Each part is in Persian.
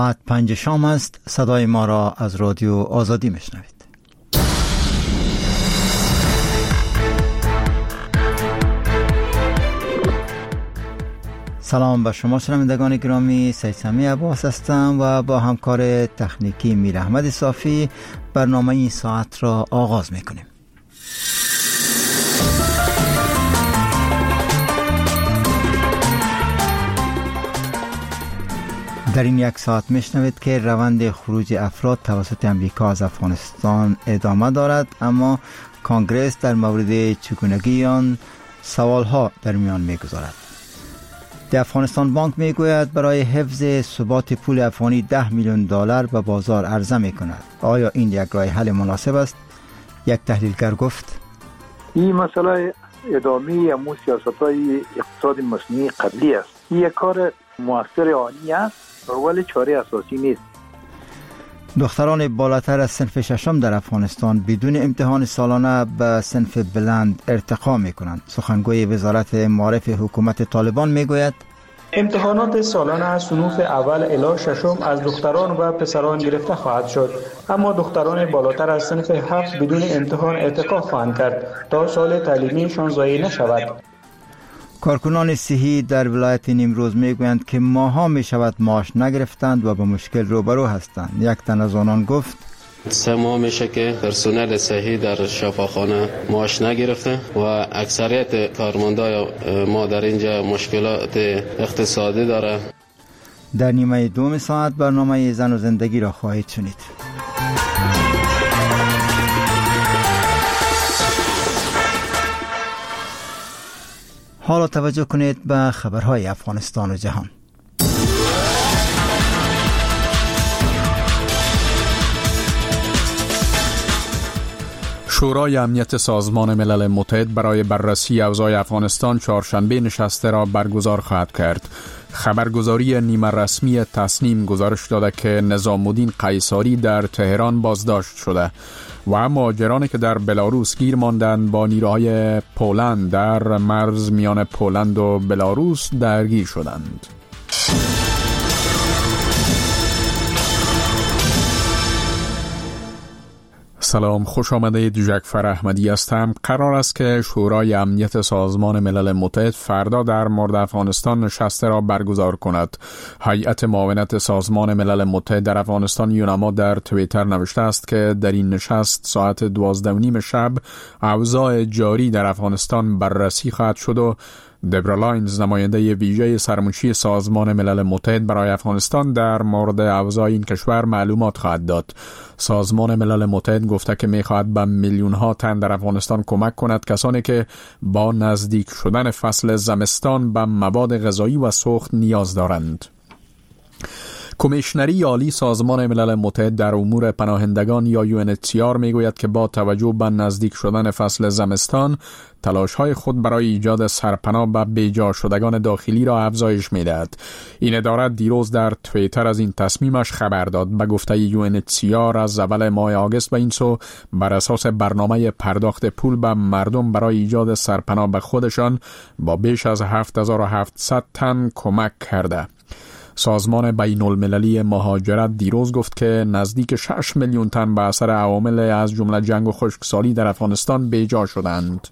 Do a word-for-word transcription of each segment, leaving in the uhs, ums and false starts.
ساعت پنج شام است. صدای ما را از رادیو آزادی میشنوید. سلام به شما شنوندگان گرامی، سید سمی عباس هستم و با همکار تکنیکی میر احمد صافی برنامه این ساعت را آغاز میکنیم. در این یک ساعت میشنوید که روند خروج افراد توسط امریکا از افغانستان ادامه دارد، اما کنگره در مورد چگونگی آن سوالها در میان میگذارد. د افغانستان بانک میگوید برای حفظ ثبات پول افغانی ده میلیون دلار به بازار عرضه میکند. آیا این یک راه حل مناسب است؟ یک تحلیلگر گفت این مسئله ادامه امو سیاست‌های اقتصاد مصنوعی قبلی است. این یک کار موثر آنی است ولی چاره اساسی نیست. دختران بالاتر از صنف ششم در افغانستان بدون امتحان سالانه به صنف بلند ارتقا میکنند. سخنگوی وزارت معارف حکومت طالبان میگوید امتحانات سالانه از صنوف اول الی ششم از دختران و پسران گرفته خواهد شد، اما دختران بالاتر از صنف هفت بدون امتحان ارتقا خواهند کرد تا سال تعلیمیشان ضایع نشود. کارکنان صحی در ولایت نیمروز میگویند که ماها میشود معاش نگرفتند و به مشکل روبرو هستند. یک تن از آنان گفت سه ماه میشه که پرسنل صحی در شفاخانه معاش نگرفته و اکثریت کارمندای ما در اینجا مشکلات اقتصادی داره. در نیمه دوم ساعت برنامه زن و زندگی را خواهید شنید. حالا توجه کنید به خبرهای افغانستان و جهان. شورای امنیت سازمان ملل متحد برای بررسی اوضاع افغانستان چهارشنبه نشسته را برگزار خواهد کرد. خبرگزاری نیمه رسمی تصنیم گزارش داده که نظام الدین قیصری در تهران بازداشت شده و مهاجرانی که در بلاروس گیر ماندند با نیروهای پولند در مرز میان پولند و بلاروس درگیر شدند. سلام، خوش آمدید. جعفر احمدی هستم. قرار است که شورای امنیت سازمان ملل متحد فردا در مورد افغانستان نشسته را برگزار کند. هیئت معاونت سازمان ملل متحد در افغانستان یونما در توییتر نوشته است که در این نشست ساعت دوازده و نیم شب اوضاع جاری در افغانستان بررسی خواهد شد و دبرا لاینز، نماینده ویژه سرمنشی سازمان ملل متحد برای افغانستان، در مورد اوضاع این کشور معلومات خواهد داد. سازمان ملل متحد گفته که می‌خواهد به میلیون ها تن در افغانستان کمک کند، کسانی که با نزدیک شدن فصل زمستان به مواد غذایی و سوخت نیاز دارند. کمیشنری عالی سازمان ملل متحد در امور پناهندگان یا یو ان اچ سی آر میگوید که با توجه به نزدیک شدن فصل زمستان تلاش‌های خود برای ایجاد سرپناه به بیجا شدگان داخلی را افزایش می‌دهد. این اداره دیروز در توییتر از این تصمیمش خبر داد. به گفته یو ان اچ سی آر از اول ماه آگوست به این سو بر اساس برنامه پرداخت پول به مردم برای ایجاد سرپناه به خودشان با بیش از هفت هزار و هفتصد تن کمک کرده. سازمان بین المللی مهاجرت دیروز گفت که نزدیک شش میلیون تن به اثر عوامل از جمله جنگ و خشکسالی در افغانستان بیجا شدند.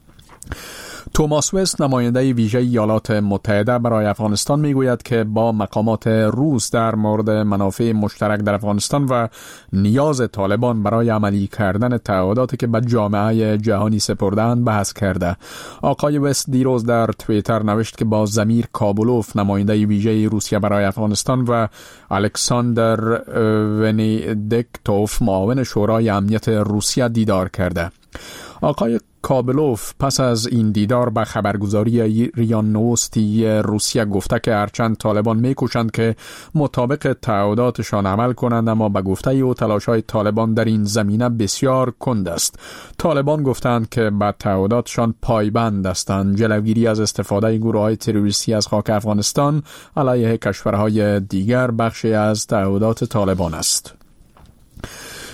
توماس وست، نماینده ویژه ایالات متحده برای افغانستان، میگوید که با مقامات روس در مورد منافع مشترک در افغانستان و نیاز طالبان برای عملی کردن تعهداتی که به جامعه جهانی سپرده‌اند بحث کرده. آقای وست دیروز در توییتر نوشت که با زمیر کابولوف، نماینده ویژه روسیه برای افغانستان، و الکساندر ونیدکتوف، معاون شورای امنیت روسیه، دیدار کرده. آقای کابلوف پس از این دیدار به خبرگزاری ریان نوستی روسیه گفته که هرچند طالبان میکوشند که مطابق تعهداتشان عمل کنند، اما به گفته او تلاش‌های طالبان در این زمینه بسیار کند است. طالبان گفتند که به تعهداتشان پایبند هستند. جلوگیری از استفاده گروه‌های تروریستی از خاک افغانستان علیه کشورهای دیگر بخشی از تعهدات طالبان است.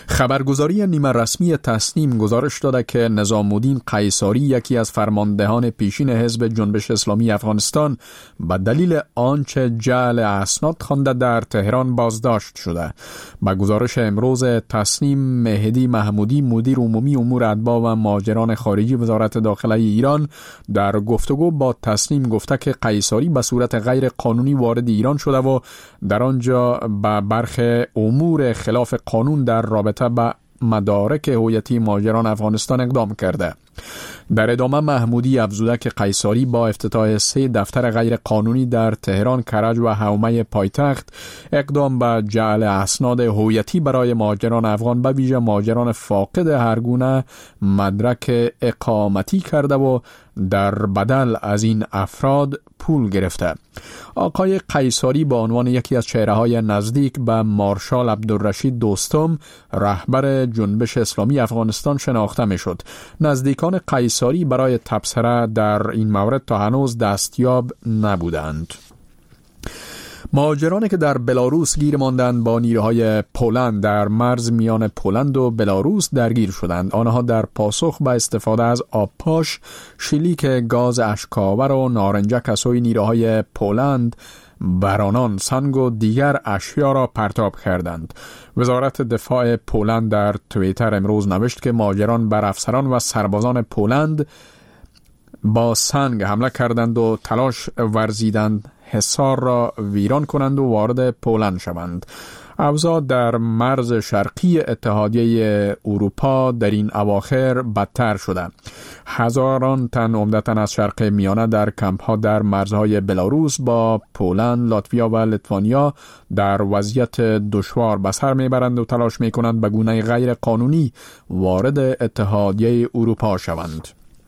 خبرگزاری نیمه رسمی تصنیم گزارش داده که نظام الدین قیصاری، یکی از فرماندهان پیشین حزب جنبش اسلامی افغانستان، به دلیل آنچه جعل اسناد خوانده در تهران بازداشت شده. با گزارش امروز تصنیم، مهدی محمودی، مدیر عمومی امور اتباع و مهاجران خارجی وزارت داخله ایران، در گفتگو با تصنیم گفته که قیصاری به صورت غیر قانونی وارد ایران شده و در آنجا به برخی امور خلاف قانون در رابطه با مدارک هویتی مهاجران افغانستان اقدام کرده. در ادامه محمودی افزوده که قیصاری با افتتاح سه دفتر غیر قانونی در تهران، کرج و حومه پایتخت اقدام به جعل اسناد هویتی برای مهاجران افغان به ویژه مهاجران فاقد هر گونه مدرک اقامتی کرده و در بدل از این افراد پول گرفته. آقای قیصاری با عنوان یکی از چهره‌های نزدیک به مارشال عبدالرشید دوستم، رهبر جنبش اسلامی افغانستان شناخته می‌شد. نزدیکان قیصاری برای تبصره در این مورد تا هنوز دستیاب نبودند. مهاجرانی که در بلاروس گیر ماندند با نیروهای پولند در مرز میان پولند و بلاروس درگیر شدند. آنها در پاسخ به استفاده از آبپاش، شلیک گاز اشک‌آور و نارنجک از سوی نیروهای پولند بر آنان سنگ و دیگر اشیا را پرتاب کردند. وزارت دفاع پولند در توییتر امروز نوشت که مهاجران بر افسران و سربازان پولند با سنگ حمله کردند و تلاش ورزیدند حصار را ویران کنند و وارد پولند شوند. اوضاع در مرز شرقی اتحادیه اروپا در این اواخر بدتر شده. هزاران تن عمدتاً از شرق میانه در کمپ‌ها در مرزهای بلاروس با پولند، لاتویا و لیتوانیا در وضعیت دشوار به سر میبرند و تلاش میکنند به گونه غیر قانونی وارد اتحادیه اروپا شوند.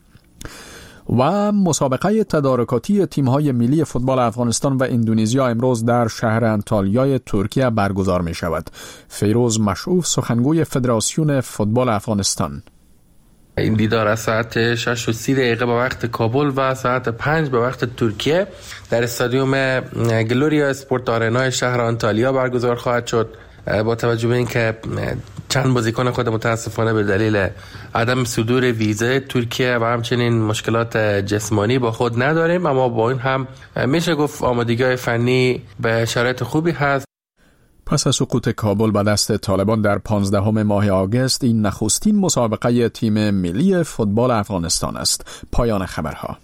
و مسابقه تدارکاتی تیم‌های ملی فوتبال افغانستان و اندونزیا امروز در شهر انتالیای ترکیه برگزار می شود. فیروز مشعوف، سخنگوی فدراسیون فوتبال افغانستان: این دیدار از ساعت شش و سی دقیقه به وقت کابل و ساعت پنج به وقت ترکیه در استادیوم گلوریا اسپورت آرنای شهر انتالیا برگزار خواهد شد. با توجه به اینکه چند بازیکن خود متاسفانه به دلیل عدم صدور ویزای ترکیه و همچنین مشکلات جسمانی با خود نداریم، اما با این هم میشه گفت آمادگی فنی به شرایط خوبی هست. پس از سقوط کابل به دست طالبان در پانزدهم ماه آگوست، این نخستین مسابقه تیم ملی فوتبال افغانستان است. پایان خبرها.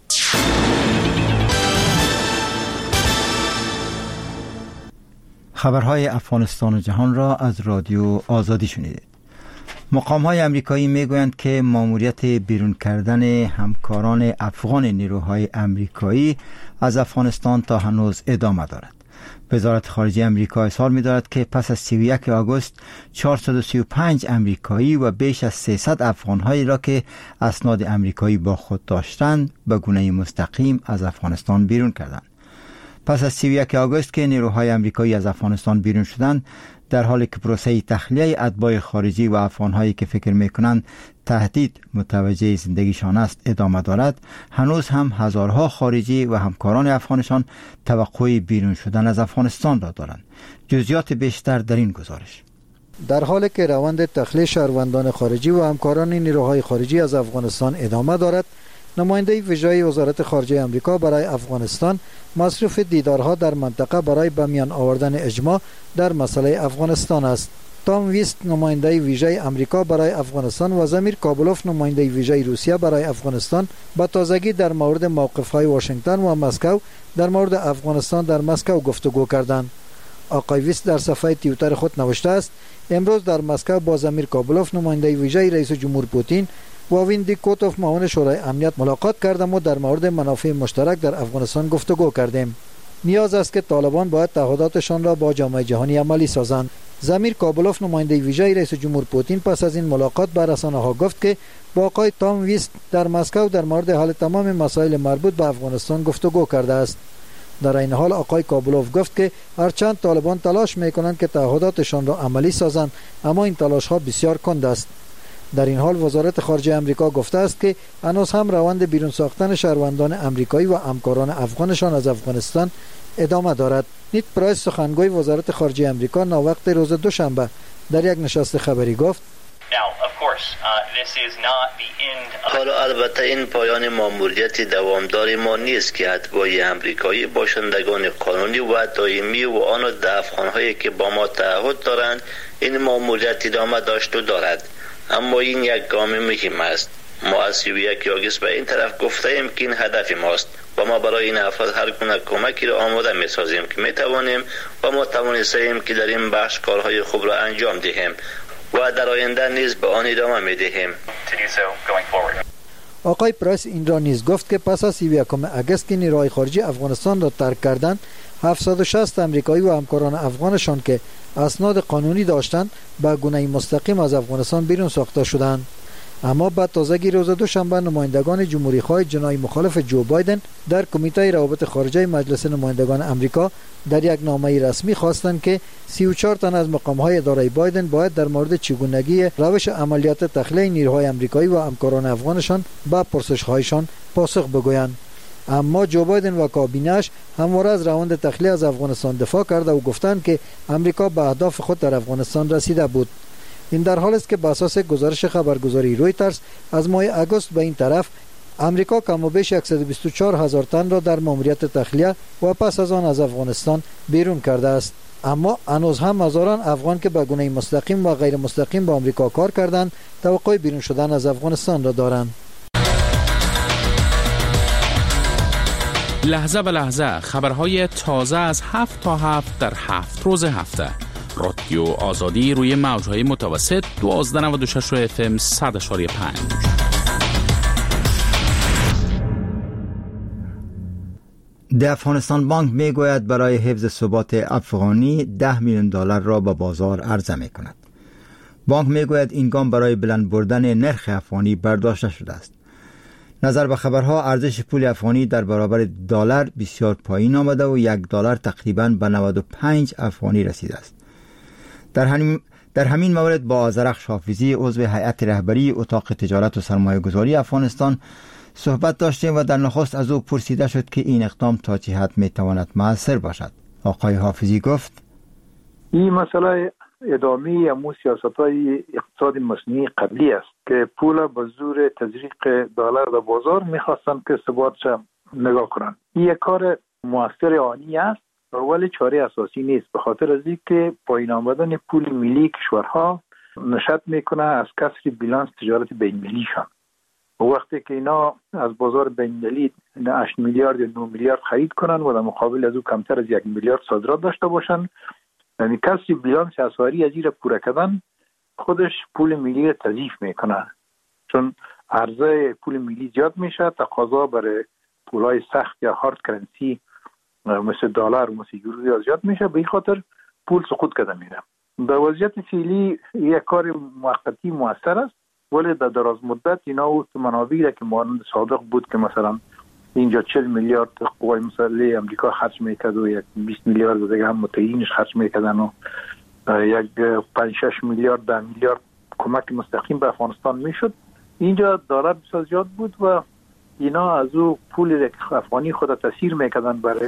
خبرهای افغانستان و جهان را از رادیو آزادی شنیدید. مقام‌های امریکایی میگویند که مأموریت بیرون کردن همکاران افغان نیروهای امریکایی از افغانستان تا هنوز ادامه دارد. وزارت خارجه امریکا اظهار می‌دارد که پس از سی و یک آگوست چهارصد و سی و پنج امریکایی و بیش از سیصد افغان‌هایی را که اسناد امریکایی با خود داشتند به گونه مستقیم از افغانستان بیرون کردند. پس از سی و یک آگوست که نیروهای امریکایی از افغانستان بیرون شدند، در حالی که پروسه تخلیه اتباع خارجی و افغان‌هایی که فکر می‌کنند تهدید متوجه زندگیشان است ادامه دارد، هنوز هم هزارها خارجی و همکاران افغانشان توقع بیرون شدن از افغانستان را دارند. جزئیات بیشتر در این گزارش. در حالی که روند تخلیه شهروندان خارجی و همکاران نیروهای خارجی از افغانستان ادامه دارد، نماینده ویژه وزارت خارجه آمریکا برای افغانستان مصروف دیدارها در منطقه برای به میان آوردن اجماع در مسئله افغانستان است. تام ویست، نماینده ویژه آمریکا برای افغانستان، و زمیر کابلوف، نماینده ویژه روسیه برای افغانستان، با تازگی در مورد موقف‌های واشنگتن و مسکو در مورد افغانستان در مسکو گفتگو کردند. آقای ویست در صفحه توییتر خود نوشته است: امروز در مسکو با زمیر کابلوف، نماینده ویژه رئیس جمهور پوتین، و ویندی کوتوف، معاون شورای امنیت، ملاقات کردم و در مورد منافع مشترک در افغانستان گفتگو کردیم. نیاز است که طالبان باید تعهداتشان را با جامعه جهانی عملی سازند. زمیر کابلوف، نماینده ویژه رئیس جمهور پوتین، پس از این ملاقات به رسانه‌ها گفت که با آقای تام ویست در مسکو در مورد حل تمام مسائل مربوط به افغانستان گفتگو کرده است. در این حال آقای کابلوف گفت که هرچند طالبان تلاش می‌کنند که تعهداتشان را عملی سازند، اما این تلاش‌ها بسیار کند است. در این حال وزارت خارجه آمریکا گفته است که هنوز هم روند بیرون ساختن شهروندان آمریکایی و همکاران افغانشان از افغانستان ادامه دارد. نیت پرایس سخنگوی وزارت خارجه امریکا ناوقت روز دوشنبه در یک نشست خبری گفت حالا البته این پایان ماموریت دوامدار ما نیست که اتباع امریکایی باشندگان قانونی و دائمی و آن در افغان‌هایی که با ما تعهد دارند این ماموریت ادامه داشت و دارد، اما این یک گام مهم است. ما از سی و یک آگوست به این طرف گفته ایم که این هدف ماست و ما برای این افراد هر گونه کمکی را آماده می سازیم که می توانیم و ما توانسته ایم که در این بخش کارهای خوب را انجام دهیم و در آینده نیز به آن ادامه می دهیم. آقای پرایس این را نیز گفت که پس از سی و یکم آگوست که نیروهای خارجی افغانستان را ترک کردند، هفتصد و شصت امریکایی و همکاران افغانشان که اسناد قانونی داشتند به گونه مستقیم از افغانستان بیرون ساخته شدند. اما بعد تازگی روز دوشنبه نمایندگان جمهوری خواه جنایی مخالف جو بایدن در کمیته روابط خارجه مجلس نمایندگان امریکا در یک نامه رسمی خواستند که سی و چهار تن از مقام‌های اداره بایدن باید در مورد چگونگی روش عملیات تخلیه نیروهای امریکایی و همکاران افغانشان به پرسش‌هایشان پاسخ بگویند. اما جو بایدن و کابینه‌اش همواره از روند تخلیه از افغانستان دفاع کرده و گفتند که امریکا به اهداف خود در افغانستان رسیده بود. این در حال است که بر اساس گزارش خبرگزاری رویترز از ماه آگوست به این طرف امریکا کم و بیش صد و بیست و چهار هزار تن را در ماموریت تخلیه و پس از آن از افغانستان بیرون کرده است. اما هنوز هم هزاران افغان که به گونه مستقیم و غیر مستقیم با امریکا کار کردند توقع بیرون شدن از افغانستان را دارند. لحظه به لحظه خبرهای تازه از هفت تا هفت در هفت روز هفته. رادیو آزادی روی موج‌های متوسط دوازده نود و شش اف ام صد و پنج. ده افغانستان بانک می گوید برای حفظ ثبات افغانی ده میلیون دلار را به بازار عرضه می کند. بانک می گوید این گام برای بلند بردن نرخ افغانی برداشته شده است. نظر به خبرها ارزش پول افغانی در برابر دلار بسیار پایین آمده و یک دلار تقریباً به نود و پنج افغانی رسیده است. در همین در همین مورد با آذرخش حافظی عضو هیئت رهبری اتاق تجارت و سرمایه گذاری افغانستان صحبت داشتیم و در نخست از او پرسیده شد که این اقدام تا چه حد می تواند مؤثر باشد. آقای حافظی گفت این مسئله ادامه امو سیاست‌های اقتصاد مصنوعی قبلی است که پول به زور تزریق دلار در بازار می‌خواستند که ثباتش نگاه کنند. این یک کار مؤثر آنی است ولی چاره اساسی نیست، به خاطر از اینکه پایین آمدن پول ملی کشورها نشأت میکنه از کسر بیلانس تجارت بین‌المللیشان. وقتی که اینا از بازار بین‌المللی هشت میلیارد یا نه میلیارد خرید کنن و در مقابل از او کمتر از یک میلیارد صادرات داشته باشن، یعنی کسر بیلانس اسعاری از این را پوره کردن خودش پول ملی را تضعیف میکنه، چون عرضه پول ملی زیاد میشه، تقاضا برای پولای سخت یا هارد کرنسی مثل دلار و مثل یورو زیاد میشه، به این خاطر پول سقوط کرده میره. در وضعیت فعلی یک کار موقتی موثر است، ولی در دراز مدت اینا و منابعی را که مانند سابق بود که مثلا اینجا چهل میلیارد قوای مسلح امریکا خرج میکرد و یک بیست میلیارد دیگه هم متحدینش خرج میکردن و یک پنج شش میلیارد ده میلیارد کمک مستقیم به افغانستان میشد، اینجا دلار بسیار زیاد بود و اینا از او پول افغانی خود تاثیر میکردن برای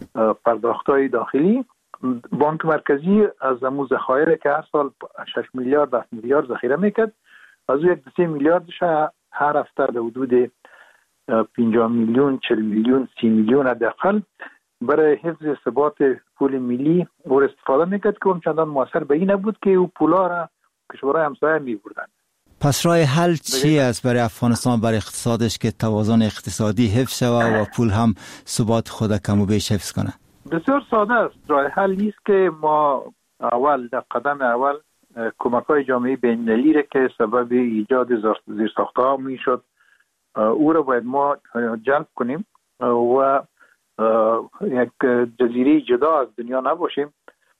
پرداخت‌های داخلی. بانک مرکزی از امو ذخایر که هر سال شش میلیارد هفت میلیارد ذخیره میکرد، از او یک سه میلیاردش هر هفته در حدود پنجاه میلیون چهل میلیون سی میلیون حداقل برای حفظ ثبات پول ملی او استفاده میکرد که اون چندان موثر به این نبود که او پولا را کشورهای همسایه میبردن. پس راه حل چی است برای افغانستان، برای اقتصادش که توازن اقتصادی حفظ شود و پول هم ثبات خود کم و بیش حفظ کنه؟ بسیار ساده است. راه حل نیست که ما اول در قدم اول کمک‌های جامعه بین‌المللی را که سبب ایجاد زیرساخت‌ها میشد او را باید ما جلب کنیم و یک جزیره جدا از دنیا نباشیم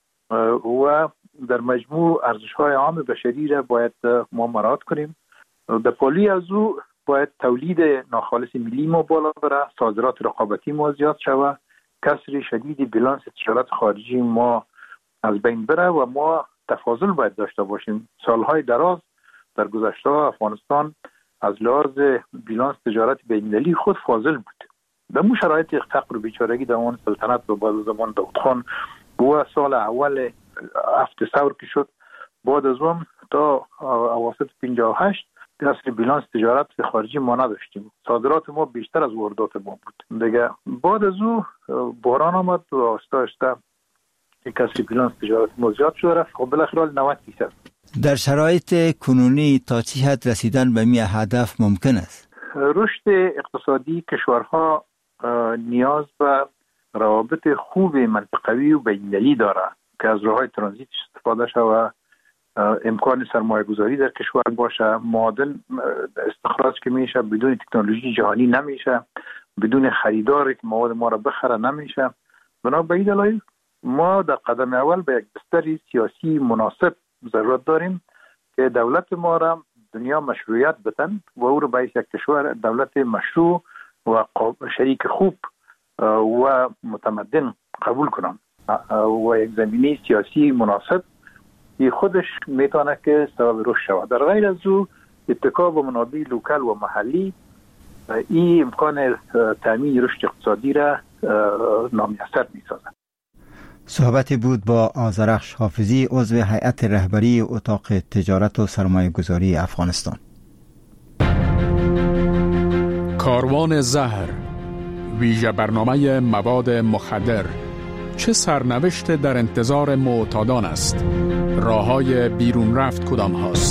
و در مجموع ارزش‌های عام بشری را باید ما مراعات کنیم. در پالی از او باید تولید ناخالص ملی ما بالا بره، صادرات رقابتی ما زیاد شود، کسر شدید بیلانس تجارت خارجی ما از بین بره و ما تفاضل باید داشته باشیم. سالهای دراز در گذشته افغانستان از لحاظ بیلانس تجارت بین‌المللی خود فاضل بود در مو شرایط فقر و بیچارگی در اون سلطنت و بعد زمان داود خان و سال اول هفت ثور که شد، بعد از اون تا اواسط پنجاه و هشت اصل بیلانس تجارت خارجی ما نداشتیم، صادرات ما بیشتر از واردات ما بود دیگه. بعد از او بحران آمد و آستا آستا یک اصل بیلانس تجارت ما زیاد شد رفت، خب بالاخره نود درصد. در شرایط کنونی تا چه حد رسیدن به می هدف ممکن است؟ رشد اقتصادی کشورها نیاز به روابط خوب منطقوی و بین‌المللی داره که از راه‌های ترانزیت استفاده شود، امکان سرمایه گذاری در کشور باشه، معادن استخراج که میشه بدون تکنولوژی جهانی نمیشه، بدون خریداری که مواد ما را بخره نمیشه. بنا به این دلایل ما در قدم اول به یک بستر سیاسی مناسب ضرورت داریم که دولت ما را دنیا مشروعیت بدن و او را به یک کشور دولت مشروع و شریک خوب و متمدن قبول کنن و یک زمینه سیاسی مناسب ای خودش میتونه که سبب رشد شود. در غیر از او اتکا به منابع لوکال و محلی این امکان تامین رشد اقتصادی را نامیسر میسازد. صحبتی بود با آذرخش حافظی، عضو هیئت رهبری اتاق تجارت و سرمایه گذاری افغانستان. کاروان زهر، ویژه برنامه مواد مخدر، چه سرنوشت در انتظار معتادان است؟ راه‌های بیرون رفت کدام هاست؟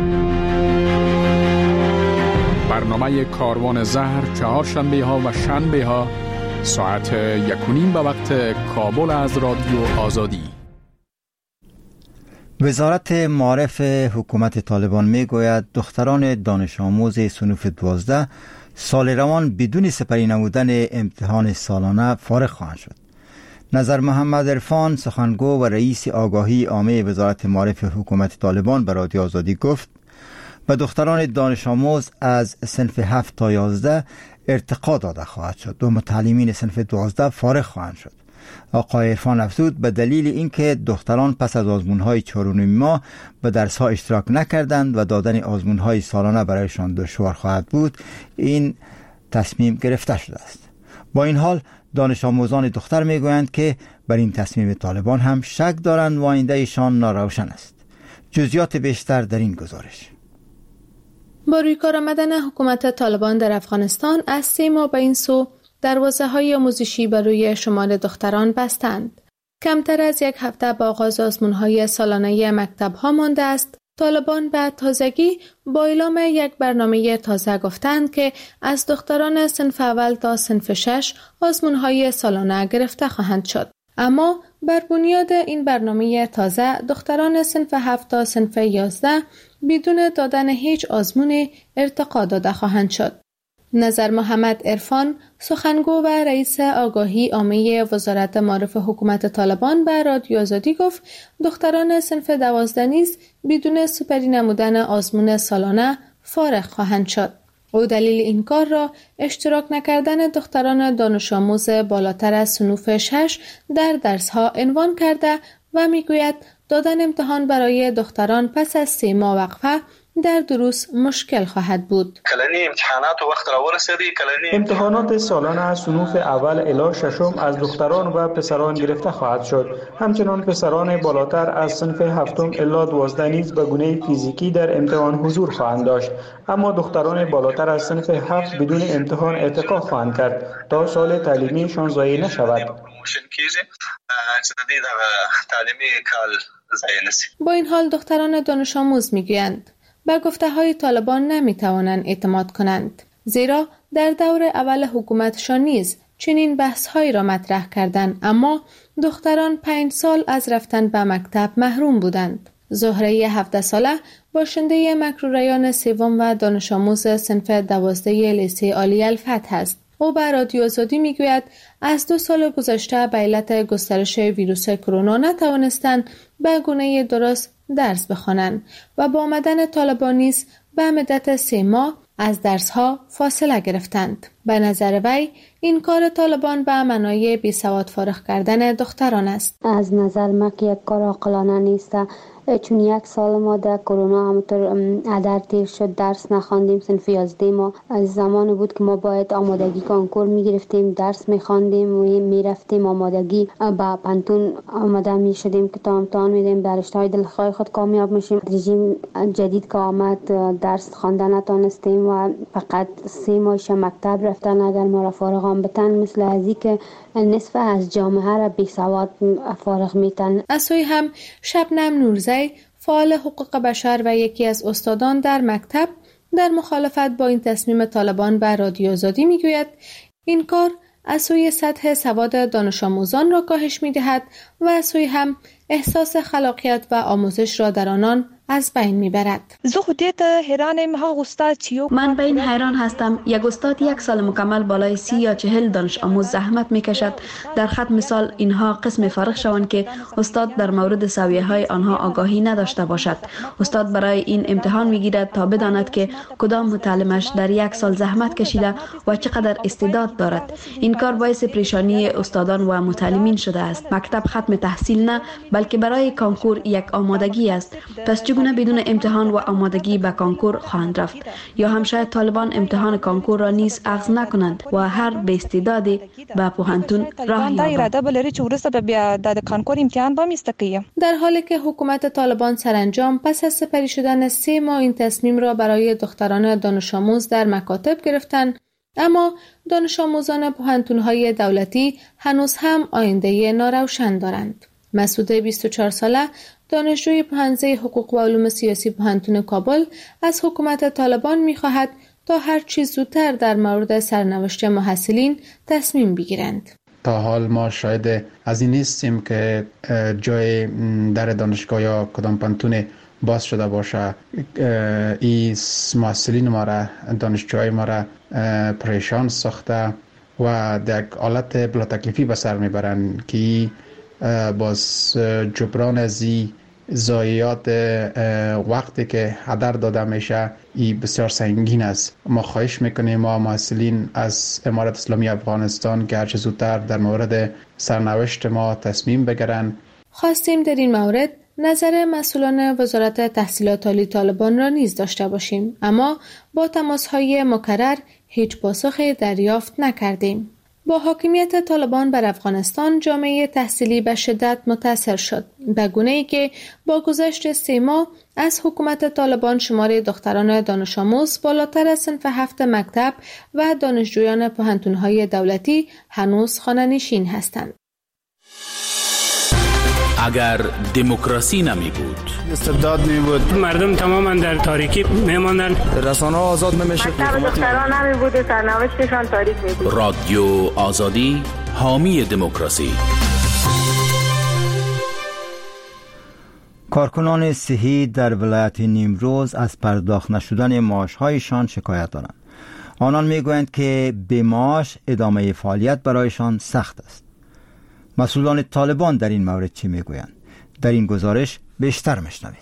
برنامه کاروان زهر چهارشنبه ها و شنبه ها ساعت یک و نیم به وقت کابل از رادیو آزادی. وزارت معارف حکومت طالبان می گوید دختران دانش آموز صنوف دوازده سال روان بدون سپری نمودن امتحان سالانه فارغ خواهند شد. نظر محمد عرفان، سخنگو و رئیس آگاهی عامه وزارت معارف حکومت طالبان به رادیو آزادی گفت به دختران دانش آموز از صنف هفت تا یازده ارتقا داده خواهد شد و متعلمین صنف دوازده فارغ خواهند شد. آقای عرفان افزود به دلیل اینکه دختران پس از آزمون‌های چهار و نیم ماه به درس‌ها اشتراک نکردند و دادن آزمون‌های سالانه برایشان دشوار خواهد بود، این تصمیم گرفته شده است. با این حال دانش آموزان دختر میگویند که بر این تصمیم طالبان هم شک دارند و آینده‌شان ناروشن است. جزئیات بیشتر در این گزارش. با روی کار آمدن حکومت طالبان در افغانستان از سه ماه به این سو دروازه‌های آموزشی برای شمال دختران بستند. کمتر از یک هفته با آغاز آزمون‌های سالانه مکتب‌ها مانده است. طالبان به تازگی با اعلام یک برنامه تازه گفتند که از دختران صنف اول تا صنف شش آزمون‌های سالانه گرفته خواهند شد. اما بر بنیاد این برنامه تازه دختران صنف هفت تا صنف یازده بدون دادن هیچ آزمون ارتقا داده خواهند شد. نظر محمد عرفان، سخنگو و رئیس آگاهی عامه وزارت معارف حکومت طالبان به رادیو آزادی گفت دختران صنف دوازده نیز بدون سپری نمودن آزمون سالانه فارغ خواهند شد. او دلیل این کار را اشتراک نکردن دختران دانش آموز بالاتر از صنوف شش در درس‌ها عنوان کرده و میگوید دادن امتحان برای دختران پس از سه ماه وقفه در دروس مشکل خواهد بود. کلانی امتحانات وقت را ورسیدی کلانی امتحانات سالانه از صنوف اول الی ششم از دختران و پسران گرفته خواهد شد. همچنان پسران بالاتر از صنف هفتم الی دوازده نیز به گونه فیزیکی در امتحان حضور خواهند داشت، اما دختران بالاتر از صنف هفت بدون امتحان ارتقا خواهند کرد تا سال تعلیمیشان ضایع نشود. با این حال دختران دانش آموز میگویند به گفته های طالبان نمی توانند اعتماد کنند، زیرا در دور اول حکومتشان نیز چنین بحث هایی را مطرح کردند، اما دختران پنج سال از رفتن به مکتب محروم بودند. زهره هفده ساله باشنده مکروریان سوم و دانش آموز صنف دوازده لیسه عالی الفتح است. او به رادیو آزادی میگوید از دو سال گذشته به علت گسترش ویروس کرونا نتوانستند به گونه درست درس بخوانند و با آمدن طالبان نیز به مدت سه ماه از درس‌ها فاصله گرفتند. به نظر وی این کار طالبان به معنای بیسواد فارغ کردن دختران است. از نظر من که یک کار عاقلانه نیست، چون یک سال ما در کرونا همونطور ادر تیر شد، درس نخواندیم. صنف یازده ما از زمان بود که ما باید آمادگی کنکور میگرفتیم، درس میخواندیم و میرفتیم آمادگی با پانتون آماده میشدیم که تا امتحان میدیم در رشته‌های دلخواه خود کامیاب میشیم. رژیم جدید که آمد درس خواندن نتونستیم و فقط سه ماه مکتب رفتن. اگر ما را فارغ بتن مثل ازی که نصف از جامعه را بی سواد فارغ میتن. از سوی هم شبنم نورزی فعال حقوق بشر و یکی از استادان در مکتب در مخالفت با این تصمیم طالبان به رادیو آزادی میگوید این کار از سوی سطح سواد دانش آموزان را کاهش میدهد و از سوی هم احساس خلاقیت و آموزش را در آنان از بین میبرد. من به این حیران هستم. یک استاد یک سال مکمل بالای سی یا چهل دانش آموز زحمت میکشد در خط مثال اینها قسم فارغ شوند که استاد در مورد سویه های آنها آگاهی نداشته باشد. استاد برای این امتحان میگیرد تا بداند که کدام متعلمش در یک سال زحمت کشیده و چقدر استعداد دارد. این کار باعث پریشانی استادان و متعلمین شده است. مکتب ختم تحصیل نه، بلکه برای کانکور یک آمادگی است. پس چگونه بدون امتحان و آمادگی به کانکور خواهند رفت؟ یا هم شاید طالبان امتحان کانکور را نیز اخذ نکنند و هر بی‌استعدادی به پوهنتون راه یابد. در حالی که حکومت طالبان سرانجام پس از سپری شدن سه ماه این تصمیم را برای دختران دانش آموز در مکاتب گرفتند، اما دانش آموزان پوهنتون‌های دولتی هنوز هم آینده ناروشن دارند. مسعود بیست و چهار ساله دانشجوی پوهنځی حقوق و علوم سیاسی پوهنتون کابل از حکومت طالبان می‌خواهد تا هر چیز زودتر در مورد سرنوشت محصلین تصمیم بگیرند. تا حال ما شاید از این نیستیم که جای در دانشگاه یا کدام پوهنتون باز شده باشه. این محصلین ما را، دانشجوهای ما را پریشان ساخته و در حالت بلا تکلیفی به سر میبرند که باز جبران از این ضایعات وقتی که هدر داده میشه این بسیار سنگین است. ما خواهش میکنیم ما محصلین از امارت اسلامی افغانستان که هرچه زودتر در مورد سرنوشت ما تصمیم بگیرن. خواستیم در این مورد نظر مسئولان وزارت تحصیلات عالی طالبان را نیز داشته باشیم، اما با تماس‌های مکرر هیچ پاسخی دریافت نکردیم. با حاکمیت طالبان بر افغانستان جامعه تحصیلی به شدت متاثر شد، به گونه‌ای که با گذشت سه ماه از حکومت طالبان شمار دختران دانش آموز بالاتر از صنف هفت مکتب و دانشجویان پوهنتون‌های دولتی هنوز خانه‌نشین هستند. اگر دموکراسی نمی بود، استبداد می بود، مردم تماما در تاریکی می ماندن، رسانه ها آزاد نمیشد، دختران نمی بود و سرنوشتشان تاریک می بود. رادیو آزادی، حامی دموکراسی. کارکنان صحی در ولایت نیمروز از پرداخت نشدن معاش‌هایشان شکایت دارند. آنان میگویند که به معاش ادامه فعالیت برایشان سخت است. مسئولان طالبان در این مورد چی میگویند؟ در این گزارش بیشتر میشنوید.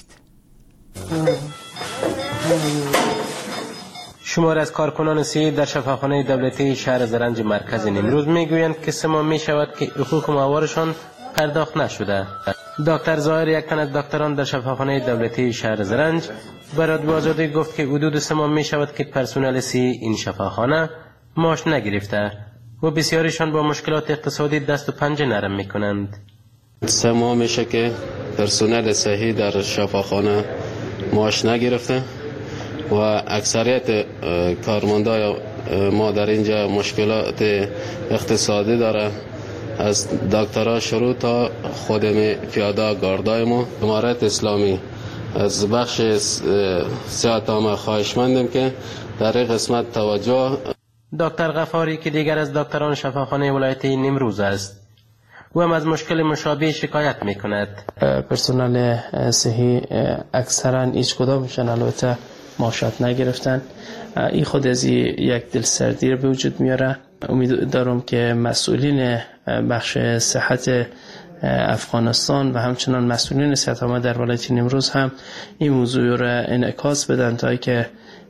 شمار از کارکنان صحی در شفاخانه دولتی شهر زرنج مرکز نیمروز میگویند که سه ماه می شود که حقوق ماهوارشان پرداخت نشده. دکتر ظاهر، یک تن از دکتران در شفاخانه دولتی شهر زرنج، به رادیو آزادی گفت که حدود سه ماه می شود که پرسنل صحی این شفاخانه معاش نگرفته و بسیاریشان با مشکلات اقتصادی دست و پنجه نرم میکنند. سه ماه میشه که پرسنل صحی در شفاخانه معاش نگرفته و اکثریت کارمندای ما در اینجا مشکلات اقتصادی داره، از دکترها شروع تا خودم پیاده گاردای ما. امارت اسلامی از بخش صحت عامه خواهشمندیم که در این قسمت توجه. دکتر غفاری که دیگر از دکتران شفاخانه ولایت نیمروز است، او هم از مشکل مشابه شکایت میکند. پرسنل صحی اکثرا هیچ کدامشان البته معاشات نگرفتن. این خود از یک دلسردی به وجود میاره. امید دارم که مسئولین بخش صحت افغانستان و همچنان مسئولین صحت عامه در ولایت نیمروز هم این موضوع را انعکاس بدن تا که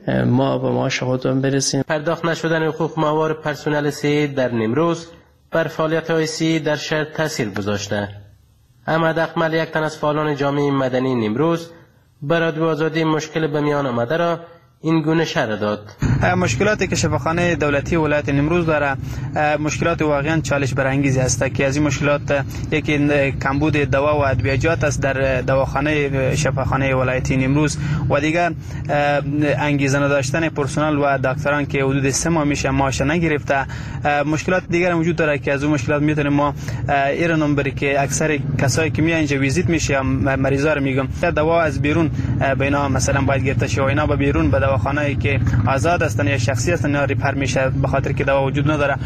ما به معاش خودمون برسیم. پرداخت نشدن حقوق ماهوار پرسنل صحی در نیمروز بر فعالیت‌های صحی در شهر تاثیر گذاشته. احمد اکمل، یک تن از فعالان جامعه مدنی نیمروز، برای رادیو آزادی مشکل به میان آمده را این گونه شرح داد. مشکلاتی که شفاخانه دولتی ولایت نیمروز داره مشکلات واقعا چالش برانگیزی است که از این مشکلات یکی کمبود دوا و ادویجات است در دواخانه شفاخانه ولایتی نیمروز و دیگر انگیزه نداشتن پرسنل و دکتران که حدود سه ماه میشه معاش نگرفته. مشکلات دیگر وجود داره که از اون مشکلات میتونیم ما ایر نمبری که اکثر کسایی که میان اینجا ویزیت میشه مریضا رو میگم دوا از بیرون بینا مثلا باید گرفته شه و اینا به بیرون به دواخانه‌ای که آزاد هستن یا شخصی هستن یا ریپر میشه به خاطر که دوا وجود نداره.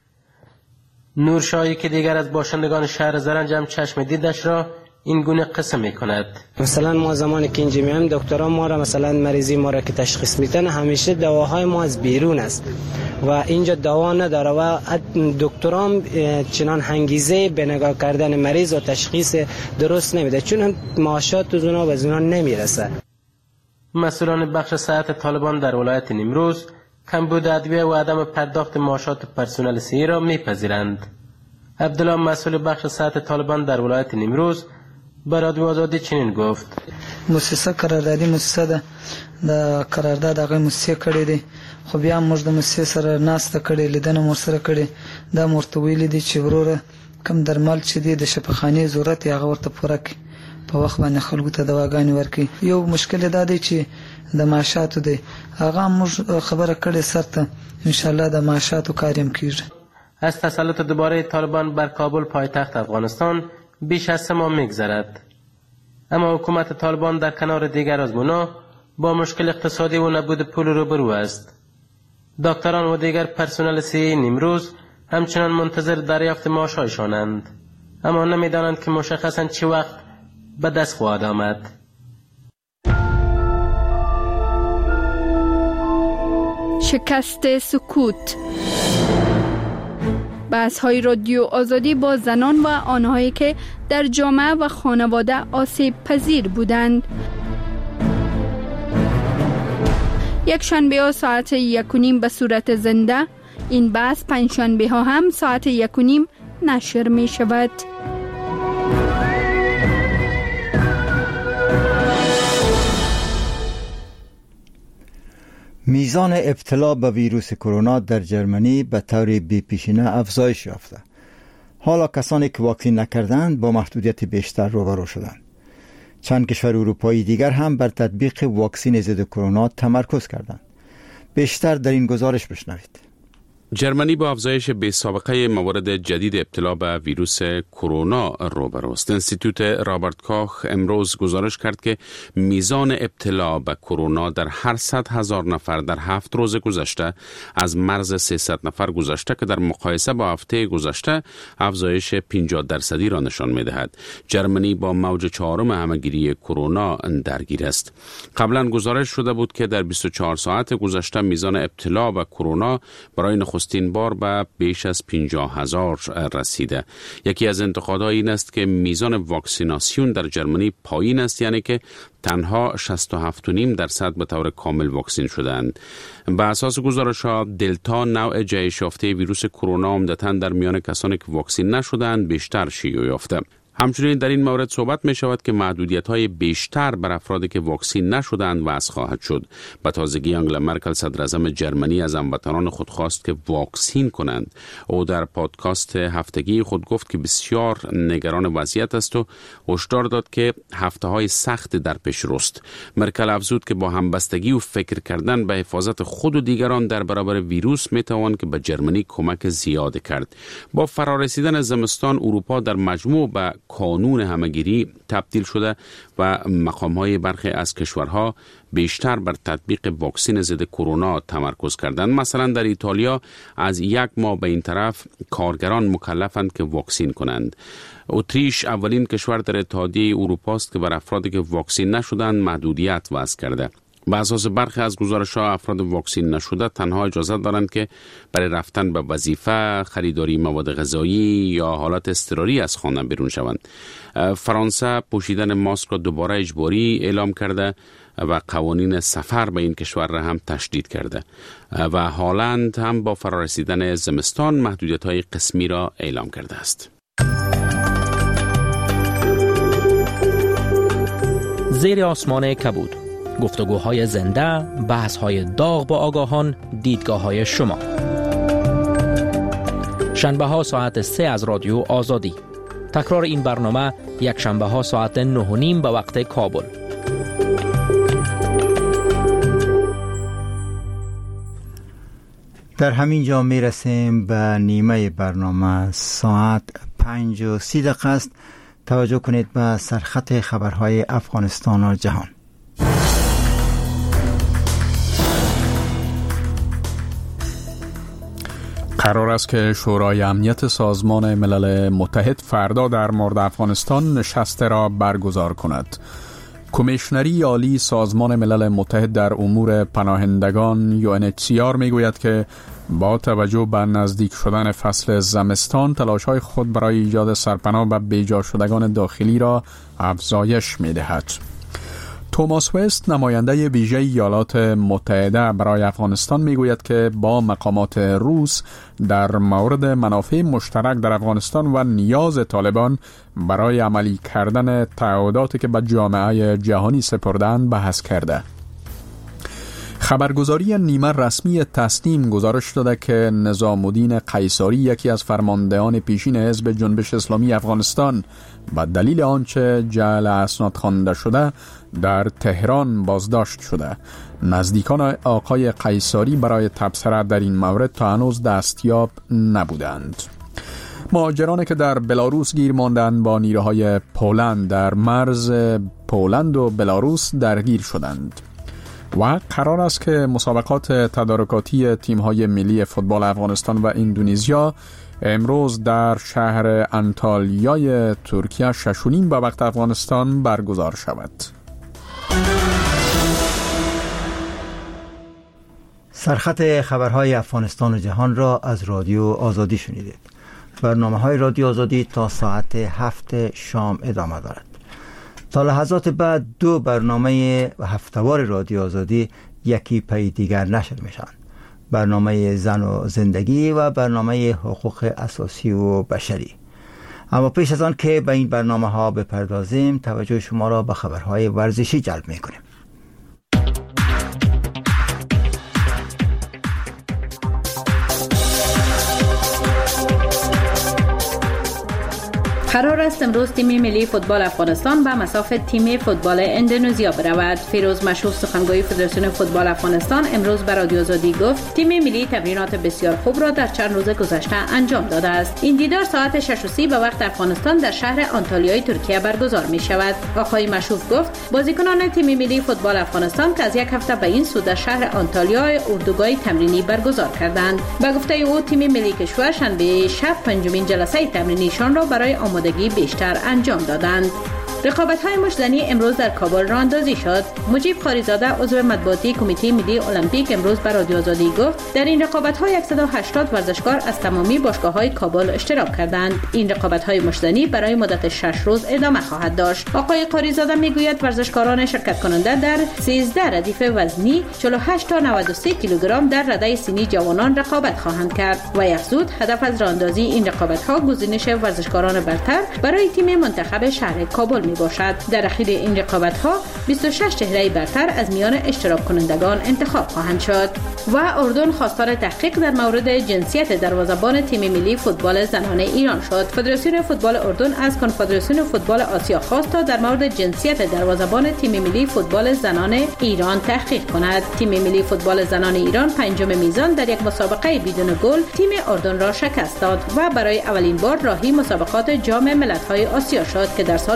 نورشاهی که دیگر از باشندگان شهر زرنج هم چشم دیدش را این گونه قسم میکند. مثلا ما زمانی که اینجا میایم دکتران ما را مثلا مریضی ما را که تشخیص میدن همیشه دواهای ما از بیرون است و اینجا دوا نداره و دکتران چنان انگیزه به نگاه کردن مریض و تشخیص درست نمیده چون معاشات از اونها به اونها نمیرسه. مسئولان بخش صحت طالبان در ولایت نیمروز کمبود ادویه و عدم پرداخت معاشات پرسنل صحی را میپذیرند. عبدالله، مسئول بخش صحت طالبان در ولایت نیمروز، به رادیو آزادی چنین گفت: مؤسسه قراردادي مؤسسه ده د قرارداد هغه مؤسسه کړې دي خو بیا موږ د مؤسسې سره ناسته کړې لیدنه مو سره کړې دا مرته ویل دي چې وروره کم درمل چې دي د شفاخانه ضرورت هغه ورته پوره کړي په وخت باندې خلکو ته دواګانې ورکړي. یو مشکل دا دی چې د معاشاتو دی هغه موږ خبره کړې سرته ان شاء الله د معاشاتو کاریم کیږي. از تسلط دوباره طالبان بر کابل پایتخت افغانستان بیش از سه ماه میگذرد، اما حکومت طالبان در کنار دیگر آزمون‌ها با مشکل اقتصادی و نبود پول روبرو است. دکتران و دیگر پرسنل صحی نیمروز همچنان منتظر دریافت معاش‌هایشانند، اما نمی‌دانند که مشخصاً چه وقت به دست خواهد آمد. شکست سکوت. بحث‌های رادیو آزادی با زنان و آنهایی که در جامعه و خانواده آسیب پذیر بودند. یک شنبه ها ساعت یک و نیم به صورت زنده، این بحث پنج شنبه ها هم ساعت یک و نیم نشر می شود. میزان ابتلا به ویروس کرونا در جرمنی به طور بی‌پیشینه افزایش یافته. حالا کسانی که واکسین نکردند با محدودیت بیشتر روبرو شدند. چند کشور اروپایی دیگر هم بر تطبیق واکسین ضد کرونا تمرکز کردند. بیشتر در این گزارش بشنوید. جرمنی با افزایش بی‌سابقه موارد جدید ابتلا به ویروس کرونا روبروست. انستیتوت رابرت کاخ امروز گزارش کرد که میزان ابتلا به کرونا در هر صد هزار نفر در هفت روز گذشته از مرز سیصد نفر گذشته که در مقایسه با هفته گذشته افزایش پنجاه درصدی را نشان می‌دهد. جرمنی با موج چهارم همه‌گیری کرونا درگیر است. قبلا گزارش شده بود که در بیست و چهار ساعت گذشته میزان ابتلا به کرونا برای نخستین بار به بیش از پنجاه هزار رسیده. یکی از انتقادها این است که میزان واکسیناسیون در جرمنی پایین است، یعنی که تنها شصت و هفت و نیم درصد به طور کامل واکسین شدند. به اساس گزارش‌ها دلتا نوع جهش یافته ویروس کرونا عمدتاً در میان کسانی که واکسین نشدند بیشتر شیوع یافته. همچنین در این مورد صحبت می شود که محدودیت‌های بیشتر بر افرادی که واکسین نشدند وضع خواهد شد. به تازگی آنگلا مرکل صدر اعظم جرمنی از هموطنان خود خواست که واکسین کنند. او در پادکاست هفتگی خود گفت که بسیار نگران وضعیت است و هشدار داد که هفته‌های سخت در پیش روست. مرکل افزود که با همبستگی و فکر کردن به حفاظت خود و دیگران در برابر ویروس می توان که به جرمنی کمک زیاد کرد. با فرارسیدن زمستان اروپا در مجموع به قانون همه‌گیری تبدیل شده و مقام‌های برخی از کشورها بیشتر بر تطبیق واکسن ضد کرونا تمرکز کردند. مثلا در ایتالیا از یک ماه به این طرف کارگران مکلفند که واکسین کنند. اتریش اولین کشور در اتحادیه اروپا است که بر افرادی که واکسین نشدند محدودیت وضع کرده. به اساس برخی از گزارش‌ها افراد واکسین نشده تنها اجازه دارند که برای رفتن به وظیفه، خریداری مواد غذایی یا حالت اضطراری از خانه بیرون شوند. فرانسه پوشیدن ماسک را دوباره اجباری اعلام کرده و قوانین سفر به این کشور را هم تشدید کرده و هالند هم با فرارسیدن زمستان محدودیت‌های قسمی را اعلام کرده است. زیر آسمان کبود، گفتگوهای زنده، بحث‌های داغ با آگاهان، دیدگاه‌های شما. شنبه ها ساعت سه از رادیو آزادی. تکرار این برنامه یک شنبه ها ساعت نه و نیم به وقت کابل. در همین جا می رسیم به نیمه برنامه. ساعت پنج و سی دقیقه است. توجه کنید به سرخط خبرهای افغانستان و جهان. قرار است که شورای امنیت سازمان ملل متحد فردا در مورد افغانستان نشست را برگزار کند. کمیشنری عالی سازمان ملل متحد در امور پناهندگان یو ان اچ سی آر می گوید که با توجه به نزدیک شدن فصل زمستان تلاش‌های خود برای ایجاد سرپناه و بیجا شدگان داخلی را افزایش می دهد. توماس وست نماینده ویژه ایالات متحده برای افغانستان میگوید که با مقامات روس در مورد منافع مشترک در افغانستان و نیاز طالبان برای عملی کردن تعهداتی که به جامعه جهانی سپردند بحث کرده. خبرگزاری نیمه رسمی تسنیم گزارش داده که نظام الدین قیصری، یکی از فرماندهان پیشین حزب جنبش اسلامی افغانستان، به دلیل آنچه جعل اسناد خوانده شده در تهران بازداشت شده. نزدیکان آقای قیصری برای تبصره در این مورد تا هنوز دستیاب نبودند. مهاجرانی که در بلاروس گیر ماندند با نیروهای پولند در مرز پولند و بلاروس درگیر شدند. و قرار است که مسابقات تدارکاتی تیم‌های ملی فوتبال افغانستان و اندونزیا امروز در شهر انتالیای ترکیه شش و نیم به وقت افغانستان برگزار شود. سرخط خبرهای افغانستان و جهان را از رادیو آزادی شنیدید. برنامه‌های رادیو آزادی تا ساعت هفت شام ادامه دارد. تا لحظات بعد دو برنامه هفته‌وار رادیو آزادی یکی پی دیگر نشر میشن. برنامه زن و زندگی و برنامه حقوق اساسی و بشری. اما پیش از آن که به این برنامه ها بپردازیم، توجه شما را به خبرهای ورزشی جلب میکنیم. قرار است امروز تیم ملی فوتبال افغانستان به مصاف تیم فوتبال اندونزیا برود. فیروز مشهور سخنگوی فدراسیون فوتبال افغانستان امروز به رادیو آزادی گفت تیم ملی تمرینات بسیار خوب را در چند روز گذشته انجام داده است. این دیدار ساعت شش و سی به وقت افغانستان در شهر آنتالیای ترکیه برگزار می شود. آقای مشهور گفت بازیکنان تیم ملی فوتبال افغانستان که از یک هفته به این سو در شهر آنتالیا اردوگاه تمرینی برگزار کردند. به گفته او تیم ملی کشور شنبه شب پنجمین جلسه تمرینیشان را برای آمادگی بیشتر انجام دادند. رقابت‌های مشتزنی امروز در کابل راه اندازی شد. مجیب قاریزاده عضو مطبوعاتی کمیته ملی المپیک امروز بر رادیو آزادی گفت در این رقابت‌ها صد و هشتاد ورزشکار از تمامی باشگاه‌های کابل اشتراک کردند. این رقابت‌های مشتزنی برای مدت شش روز ادامه خواهد داشت. آقای قاریزاده میگوید ورزشکاران شرکت کننده در سیزده ردیف وزنی چهل و هشت تا نود و سه کیلوگرم در رده سینی جوانان رقابت خواهند کرد و یخزود هدف از راه‌اندازی این رقابت‌ها گزینش ورزشکاران برتر برای تیم منتخب شهر کابل می باشد. در اخیر این رقابت‌ها بیست و شش چهره برتر از میان اشتراک کنندگان انتخاب خواهند شد. و اردن خواستار تحقیق در مورد جنسیت دروازه‌بان تیم ملی فوتبال زنان ایران شد. فدراسیون فوتبال اردن از کنفدراسیون فوتبال آسیا خواست تا در مورد جنسیت دروازه‌بان تیم ملی فوتبال زنان ایران تحقیق کند. تیم ملی فوتبال زنان ایران پنجم میزان در یک مسابقه بدون گل تیم اردن را شکست داد و برای اولین بار راهی مسابقات جام ملت‌های آسیا شد که در سال دو هزار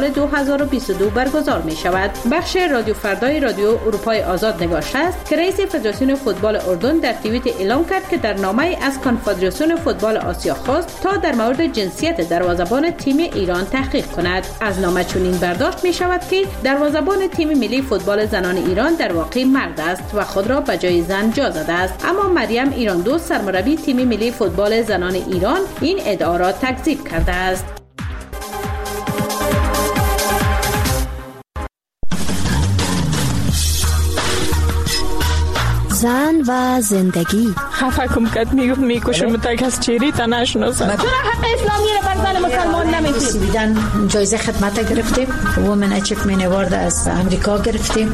هزار و بیست و دو برگزار می شود. بخش رادیو فردای رادیو اروپای آزاد نگاشته است که رئیس فدراسیون فوتبال اردن در توییت اعلام کرد که در نامه از کنفدراسیون فوتبال آسیا خواست تا در مورد جنسیت دروازه‌بان تیم ایران تحقیق کند. از نامه چنین برداشت می شود که دروازه‌بان تیم ملی فوتبال زنان ایران در واقع مرد است و خود را به جای زن جا زده است. اما مریم ایران دوست سرمربی تیم ملی فوتبال زنان ایران این ادعا را تکذیب کرده است. زن و زندگی خفه کم کد میگفت میکشم تا از چیری تا نشناسم. چرا حق اسلامی را بر زن مسلمان نمیدید؟ بیدن جایزه خدمت گرفتیم، وومن اچیومنت اوارد از امریکا گرفتیم.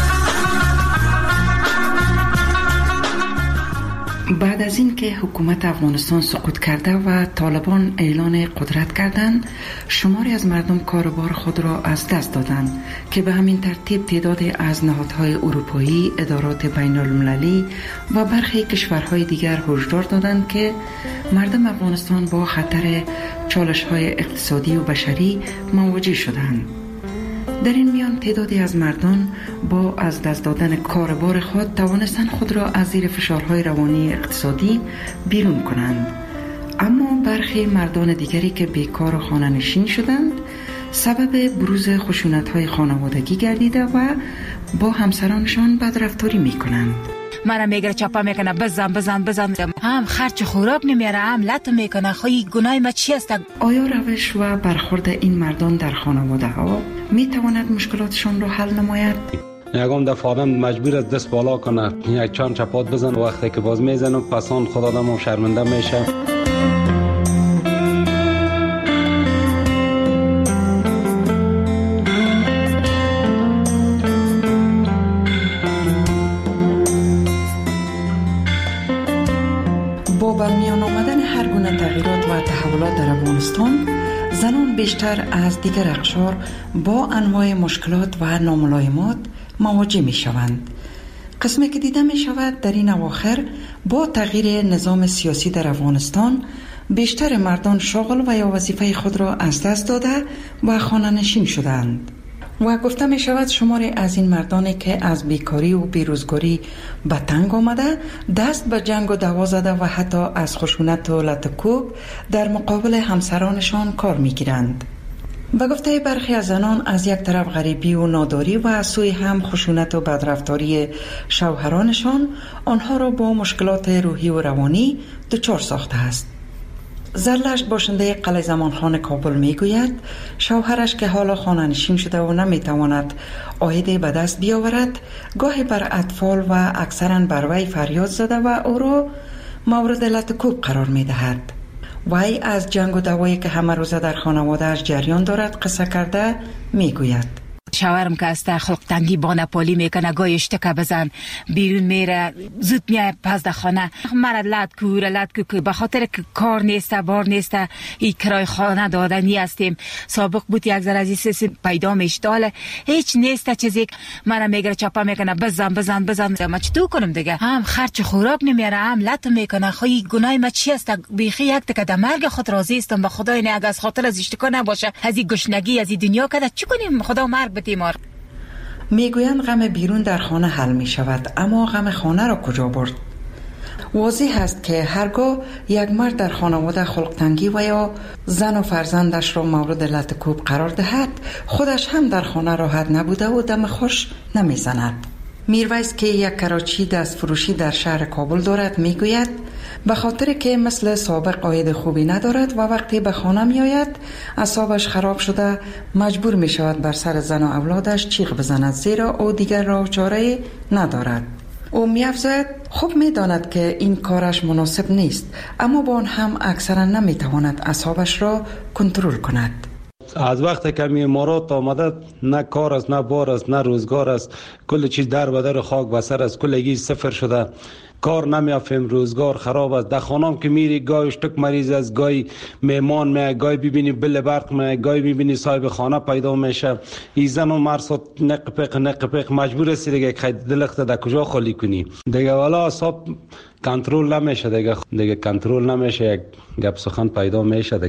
بعد از اینکه حکومت افغانستان سقوط کرده و طالبان اعلان قدرت کردند، شماری از مردم کاروبار خود را از دست دادند که به همین ترتیب تعدادی از نهادهای اروپایی، ادارات بین المللی و برخی کشورهای دیگر هشدار دادند که مردم افغانستان با خطر چالش‌های اقتصادی و بشری مواجه شدند. در این میان تعدادی از مردان با از دست دادن کاربار خود توانستند خود را از زیر فشارهای روانی اقتصادی بیرون کنند. اما برخی مردان دیگری که بیکار و خانه نشین شدند سبب بروز خشونت‌های خانوادگی گردیده و با همسرانشان بدرفتاری می‌کنند. مرا میگره چاپا میکنه بزن بزن بزن هم خرچ خوراک نمیاره هم لط میکنه. خواهی گناه ما چی است؟ آیا روش و برخورد این مردان در خانواده ها میتواند مشکلاتشان را حل نماید؟ یکم دفعه آدم مجبور است دست بالا کنه، یک چند چپات بزن، وقتی که باز میزنم پسان خود آدم شرمنده میشه. با برمیان آمدن هر گونه تغییرات و تحولات در افغانستان، زنان بیشتر از دیگر اقشار با انواع مشکلات و ناملایمات مواجه می شوند. قسمی که دیده می شود در این اواخر با تغییر نظام سیاسی در افغانستان، بیشتر مردان شغل و یا وظیفه خود را از دست داده و خانه نشین شدند. و گفته می شود شماری از این مردانی که از بیکاری و بیروزگاری به تنگ آمده دست به جنگ و دعوا زده و حتی از خشونت و لطکوب در مقابل همسرانشان کار می گیرند. به گفته برخی از زنان از یک طرف غریبی و ناداری و از سوی هم خشونت و بدرفتاری شوهرانشان آنها را با مشکلات روحی و روانی دچار ساخته است. زرلشت باشنده قلعه زمانخان کابل میگوید شوهرش که حالا خانه نشین شده و نمیتواند عایدی به دست بیاورد، گاهی بر اطفال و اکثرا بر وی فریاد زده و او را مورد لطکوب قرار میدهد. وی از جنگ و دعوایی که همه روزه در خانواده‌اش جریان دارد قصه کرده میگوید شوهرم که است خلق تنگی با نپالی میکنه، گاهی اشتکه بزن بیرون میره، زود میای پس در خانه مرد لد کوره لد کوره به خاطر که کار نیسته بار نیسته ای کرای خانه دادنی هستیم. سابق بود یک ذره از این پیدا میشتاله هیچ نیسته چیزی مرا میگره چپا میکنه بزن بزن بزن ما چطور کنم دیگه؟ هم خرچ خوراک نمیاره هم لط میکنه. خواهی گناه ما چی است؟ بیخی یک تکه در مرگ خود راضی استم به خدای نه از خاطر از اشتکا نباشه از این گشنگی از این دنیا کده چی کنیم خدا مرگ بدیم. میگویند غم بیرون در خانه حل می شود، اما غم خانه را کجا برد؟ واضح است که هرگاه یک مرد در خانواده خلق تنگی و یا زن و فرزندش را مورد لطکوب قرار دهد، خودش هم در خانه راحت نبوده و دم خوش نمی زند. میرویس که یک کراچی دست فروشی در شهر کابل دارد میگوید به خاطر که مثل سابق عاید خوبی ندارد و وقتی به خانه می آید اعصابش خراب شده مجبور می شود بر سر زن و اولادش چیغ بزند زیرا او دیگر راه چاره ندارد. او می افزاید خوب می داند که این کارش مناسب نیست، اما با آن هم اکثرا نمی تواند اعصابش را کنترل کند. از وقتی که می امارات آمده نه کار است نه بار است نه روزگار است، کل چیز در به در خاک به سر است، کلگی صفر شده، کار نمیافیم، روزگار خراب است. در خانم که میری گاهی اشتک مریض است، گاهی میمان می، گاهی ببینی بل برق می، گاهی ببینی صاحب خانه پیدا میشه. این زن و مرد نق پق نق پق مجبور است دیگه خیلی دلخت در کجا خالی کنی دیگه، والا اصاب کنترل نمیشه دیگه دیگه کنترل نمیشه، یک گپ سخن پیدا میشه دیگه.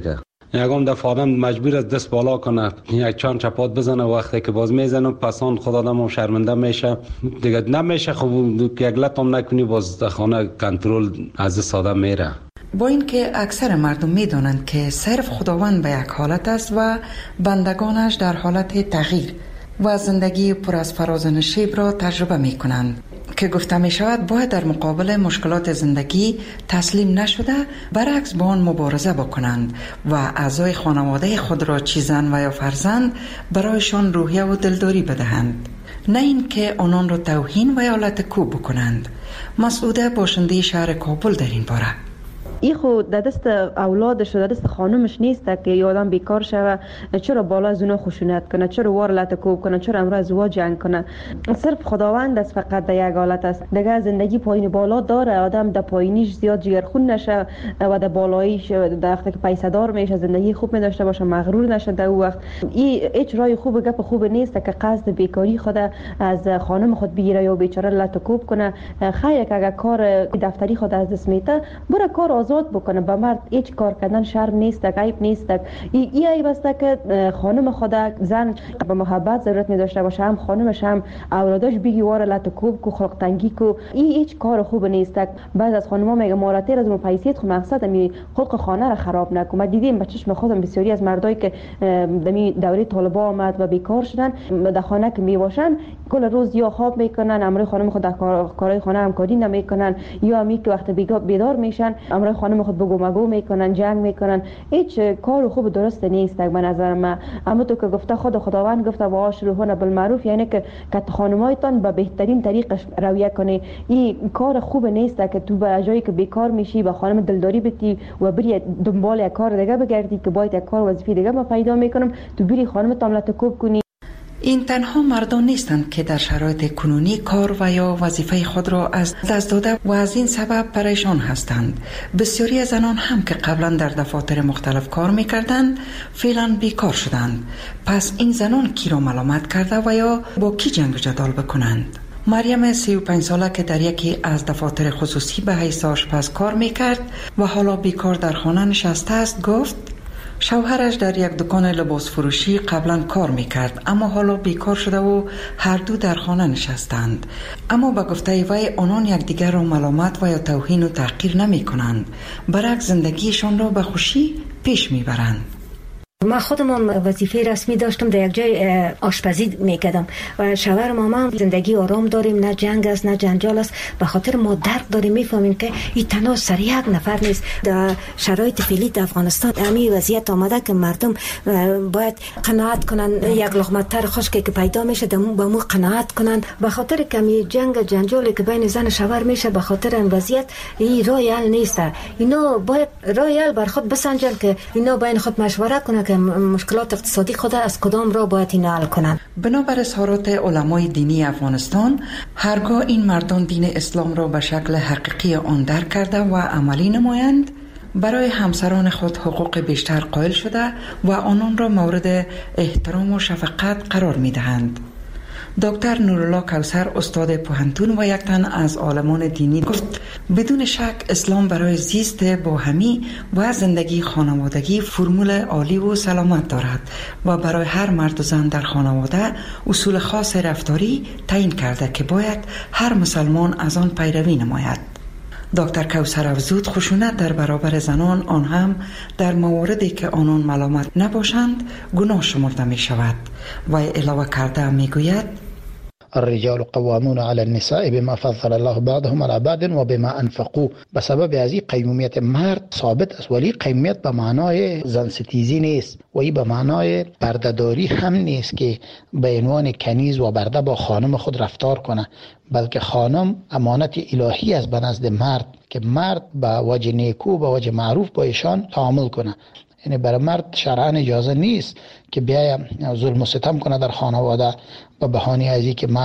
یکم دفعه آدم مجبور است دست بالا کنه، یک چند چپات بزنه، وقتی که باز میزنه پس آن خود آدم هم شرمنده میشه دیگه، نمیشه خب یک لطم نکنی باز در خانه کنترل از دست آدم میره. با اینکه اکثر مردم میدانند که صرف خداوند به یک حالت است و بندگانش در حالت تغییر و زندگی پر از فراز و نشیب را تجربه می کنند که گفته می شود باید در مقابل مشکلات زندگی تسلیم نشده، برعکس با آن مبارزه بکنند و اعضای خانواده خود را چه زن و یا فرزند برایشان روحیه و دلداری بدهند، نه این که آنان را توهین و یا لطکوب بکنند. مسعوده باشنده شهر کابل در این باره: ای خود در دست اولادش در دست خانمش نیست که یه آدم بیکار شوه، چرا بالا از اونا خشونت کنه، چرا وار لطکوب کنه، چرا امروز ازدواج جنگ کنه. صرف خداوند است فقط در یک حالت است. دیگه زندگی پایین بالا داره، آدم در پایینیش زیاد جگرخون نشه و در بالاییش در وقتی که پیسه دار میشه زندگی خوب می داشته باشه، مغرور نشه. در اون وقت این هیچ راه خوب گپ خوب نیست که قصد بیکاری خود از خانم خود بگیره یا بیچاره لطکوب کنه. خیر که اگر کار دفتری خود از دست میته بره کار آزاد بکنه. به مرد هیچ کار کردن شرم نیست، عیب نیست. این ای عیب است که خانم خود زن به محبت ضرورت می داشته باشه، هم خانمش هم اولادش بگی واره لطکوب کو خلق تنگی کو. این هیچ کار خوب نیست. بعض از خانم‌ها میگه ماراتیر از اون پیسیت خو مقصد می خلق خانه را خراب نکن. ما دیدیم به چشم خودم بسیاری از مردایی که دمی دوره طالبا آمد و بیکار شدن در خانه که میواشن کل روز یا خواب میکنن، امروز خانم خود در کارهای خانه همکاری نمیکنن، یا می که وقت بیدار میشن امروز خانم خود بگو مگو میکنن، جنگ میکنن. هیچ کار خوب درست نیست به نظر من. اما تو که گفته خود خداوند گفته و آشروهن بالمعروف، یعنی که که خانمایتان به بهترین طریقش رویه کنی. این کار خوب نیست که تو به جایی که بیکار میشی به خانم دلداری بتی و بری دنبال یک کار دیگه بگردی که باید یک کار وظیفه دیگه ما پیدا میکنم، تو بری خانم تاملت کوب کنی. این تنها مردان نیستند که در شرایط کنونی کار و یا وظیفه خود را از دست داده و از این سبب پریشان هستند. بسیاری از زنان هم که قبلا در دفاتر مختلف کار میکردند فعلا بیکار شدند. پس این زنان کی را ملامت کرده و یا با کی جنگ و جدال بکنند؟ مریم سی و پنج ساله که در یکی از دفاتر خصوصی به حیث آشپز کار میکرد و حالا بیکار در خانه نشسته است گفت شوهرش در یک دکان لباس فروشی قبلا کار میکرد اما حالا بیکار شده و هر دو در خانه نشستند. اما به گفته وی آنان یکدیگر را ملامت و یا توهین و تحقیر نمی کنند، برعکس زندگیشان را به خوشی پیش میبرند. من خودم وظیفه رسمی داشتم، در یک جای آشپزی میکردم و شوهر مامان زندگی آرام داریم، نه جنگ است نه جنجال است. به خاطر ما درک داریم، میفهمیم که این تنها سر یک نفر نیست. در شرایط فعلی در افغانستان همین وضعیت آمده که مردم باید قناعت کنن، یک لقمه تر خشکی که پیدا میشه به مو قناعت کنن. به خاطر کمی جنگ جنجالی که بین زن و شوهر میشه، به خاطر این وضعیت این راه حل نیست. اینا باید راه حل بر خود بسنجن که اینا بین خود مشوره کنن که مشکلات اقتصادی خود از کدام را باید اینا حل کنن. بنابر اظهارات علمای دینی افغانستان، هرگاه این مردان دین اسلام را به شکل حقیقی آن درک کرده و عملی نمایند، برای همسران خود حقوق بیشتر قائل شده و آنان را مورد احترام و شفقت قرار می دهند. دکتر نورالله کوثر استاد پوهنتون و یک تن از عالمان دینی گفت بدون شک اسلام برای زیست باهمی و زندگی خانوادگی فرمول عالی و سلامت دارد و برای هر مرد و زن در خانواده اصول خاص رفتاری تعیین کرده که باید هر مسلمان از آن پیروی نماید. دکتر کوثر افزود خشونت در برابر زنان، آن هم در مواردی که آنان ملامت نباشند، گناه شمرده می شود و علاوه کرده می گوید الرجال قوامون على النساء بما فضل الله بعضهم على بعض و بما انفقوا. به سبب از این قیمومیت مرد ثابت است، ولی قیمومیت به معنای زن ستیزی نیست و این به معنای بردهداری هم نیست که به عنوان کنیز و برده با خانم خود رفتار کنه، بلکه خانم امانت الهی است به نزد مرد که مرد به وجه نیکو به وجه معروف با ایشان تعامل کنه. یعنی برای مرد شرعاً اجازه نیست که بیایم ظلم و ستم کنه در خانواده به بهانه از اینکه من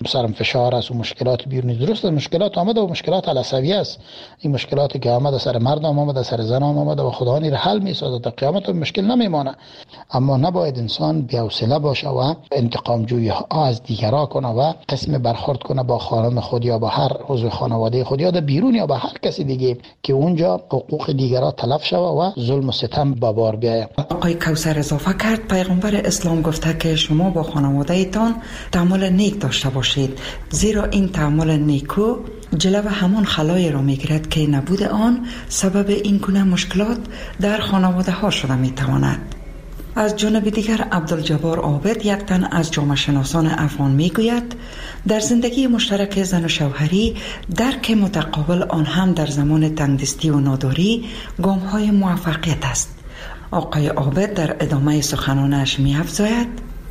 سرم فشار است و مشکلات بیرونی. درست مشکلات آمده و مشکلات عصبی است. این مشکلاتی که آمده سر مردم آمده، سر زنان آمده و خدا این را حل می‌سازه. تا قیامت مشکل نمیمانه. اما نباید انسان بی‌حوصله باشه و انتقام جویی ها از دیگران کنه و قسم برخورد کنه با خانم خود یا با هر عضو خانواده خود یا در بیرون یا با هر کسی دیگه که اونجا حقوق دیگران تلف شوه و ظلم و ستم به بار بیاید. آقای کوثر اضافه کرد پیغمبر اسلام گفته که شما با خانواده ایتان تعامل نیک داشته باشید، زیرا این تعامل نیکو جلو همان خلای را میگیرد که نبود آن سبب این گونه مشکلات در خانواده ها شده میتواند. از جانب دیگر عبدالجبار عابد یک تن از جامعه شناسان افغان میگوید در زندگی مشترک زن و شوهری درک متقابل آن هم در زمان تندرستی و ناداری گام های موفقیت است. آقای عابد در ادامه سخنانش می‌افزاید: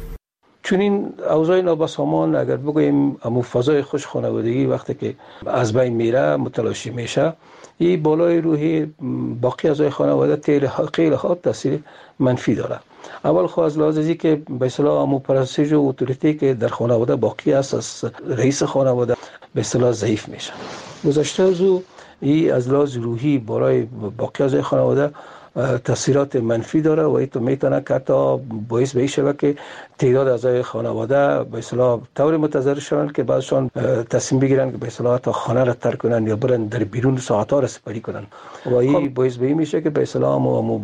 چون این اوضاع نابسامان اگر بگوییم امو فضای خوش خانوادگی وقتی که از بین میره متلاشی میشه، این بالای روحی باقی اعضای خانواده خیلی ها تاثیر منفی داره. اول خو از لحاظ ازی که به اصطلاح امو پرستش و اتوریتی که در خانواده باقی است از رئیس خانواده به اصطلاح ضعیف میشه. گذشته از او این از لحاظ روحی بالای باقی اعضای خانواده تاثیرات منفی داره و ایتو میتونه که تا باعث به شود که تعداد اعضای خانواده به اصطلاح طور متضرر شوند که بعضشان تصمیم بگیرن که به اصطلاح تا خانه را ترک کنن یا برن در بیرون ساعت‌ها را سپری کنن و این باعث به میشه که به اصطلاح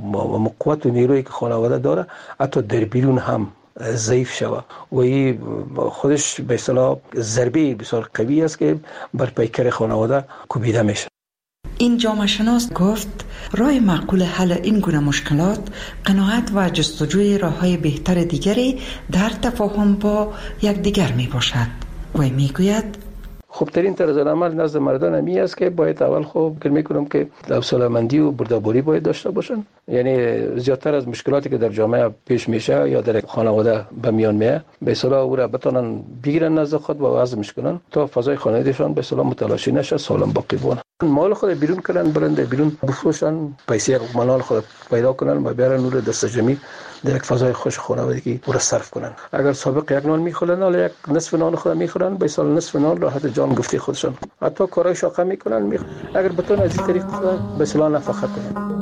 مو قوت و نیرویی که خانواده داره حتی در بیرون هم ضعیف شود و این خودش به اصطلاح ضربه بسیار قوی است که بر پیکر خانواده کوبیده میشه. این جامعه شناس گفت راه معقول حل این گونه مشکلات قناعت و جستجوی راه‌های بهتر دیگری در تفاهم با یکدیگر می باشد. و می گوید خوبترین طرز عمل نزد مردان همی است که باید اول خوب فکر میکنم که حوصله‌مندی و بردباری باید داشته باشن. یعنی زیادتر از مشکلاتی که در جامعه پیش میشه یا در خانواده به میان میاد به اصطلاح او را بتونن بگیرن نزد خود و وضعش کنن تا فضای خانوادهشان به اصطلاح متلاشی نشه، سالم باقی بمونه. مال خود بیرون کنن، برن در بیرون بفروشن، پیسه مال خود پیدا کنن و بیارن نور دست جمعی در یک فضای خوش خانوادگی او را صرف کنن. اگر سابق یک نان میخورن ولی یک نصف نان خود میخورن، به سال نصف نان راحت جان گفتی خودشان حتی کارهای شاقه میکنن. میخ... اگر بتون از این طریق به اصطلاح نفقه کنن.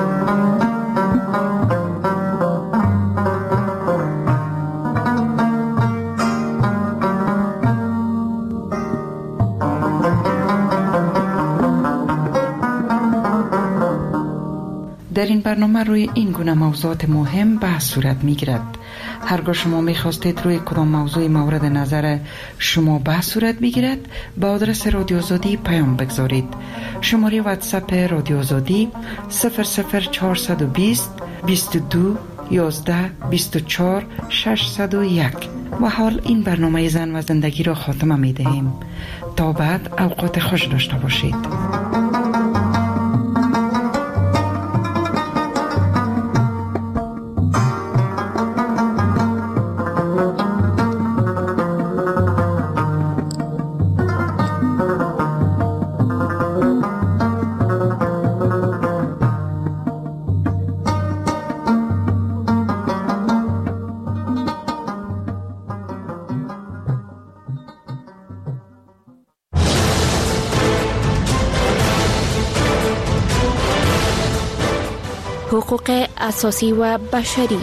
در این برنامه روی این گونه موضوعات مهم بحث صورت می گیرد. هرگاه شما می خواستید روی کدام موضوع مورد نظر شما بحث صورت بگیرد به آدرس رادیو آزادی پیام بگذارید. شماره واتساپ رادیو آزادی صفر صفر چهارصد و بیست بیست و دو یازده بیست و چهار ششصد و یک. و حال این برنامه زن و زندگی را خاتمه می دهیم. تا بعد اوقات خوش داشته باشید. حقوق اساسی و بشری.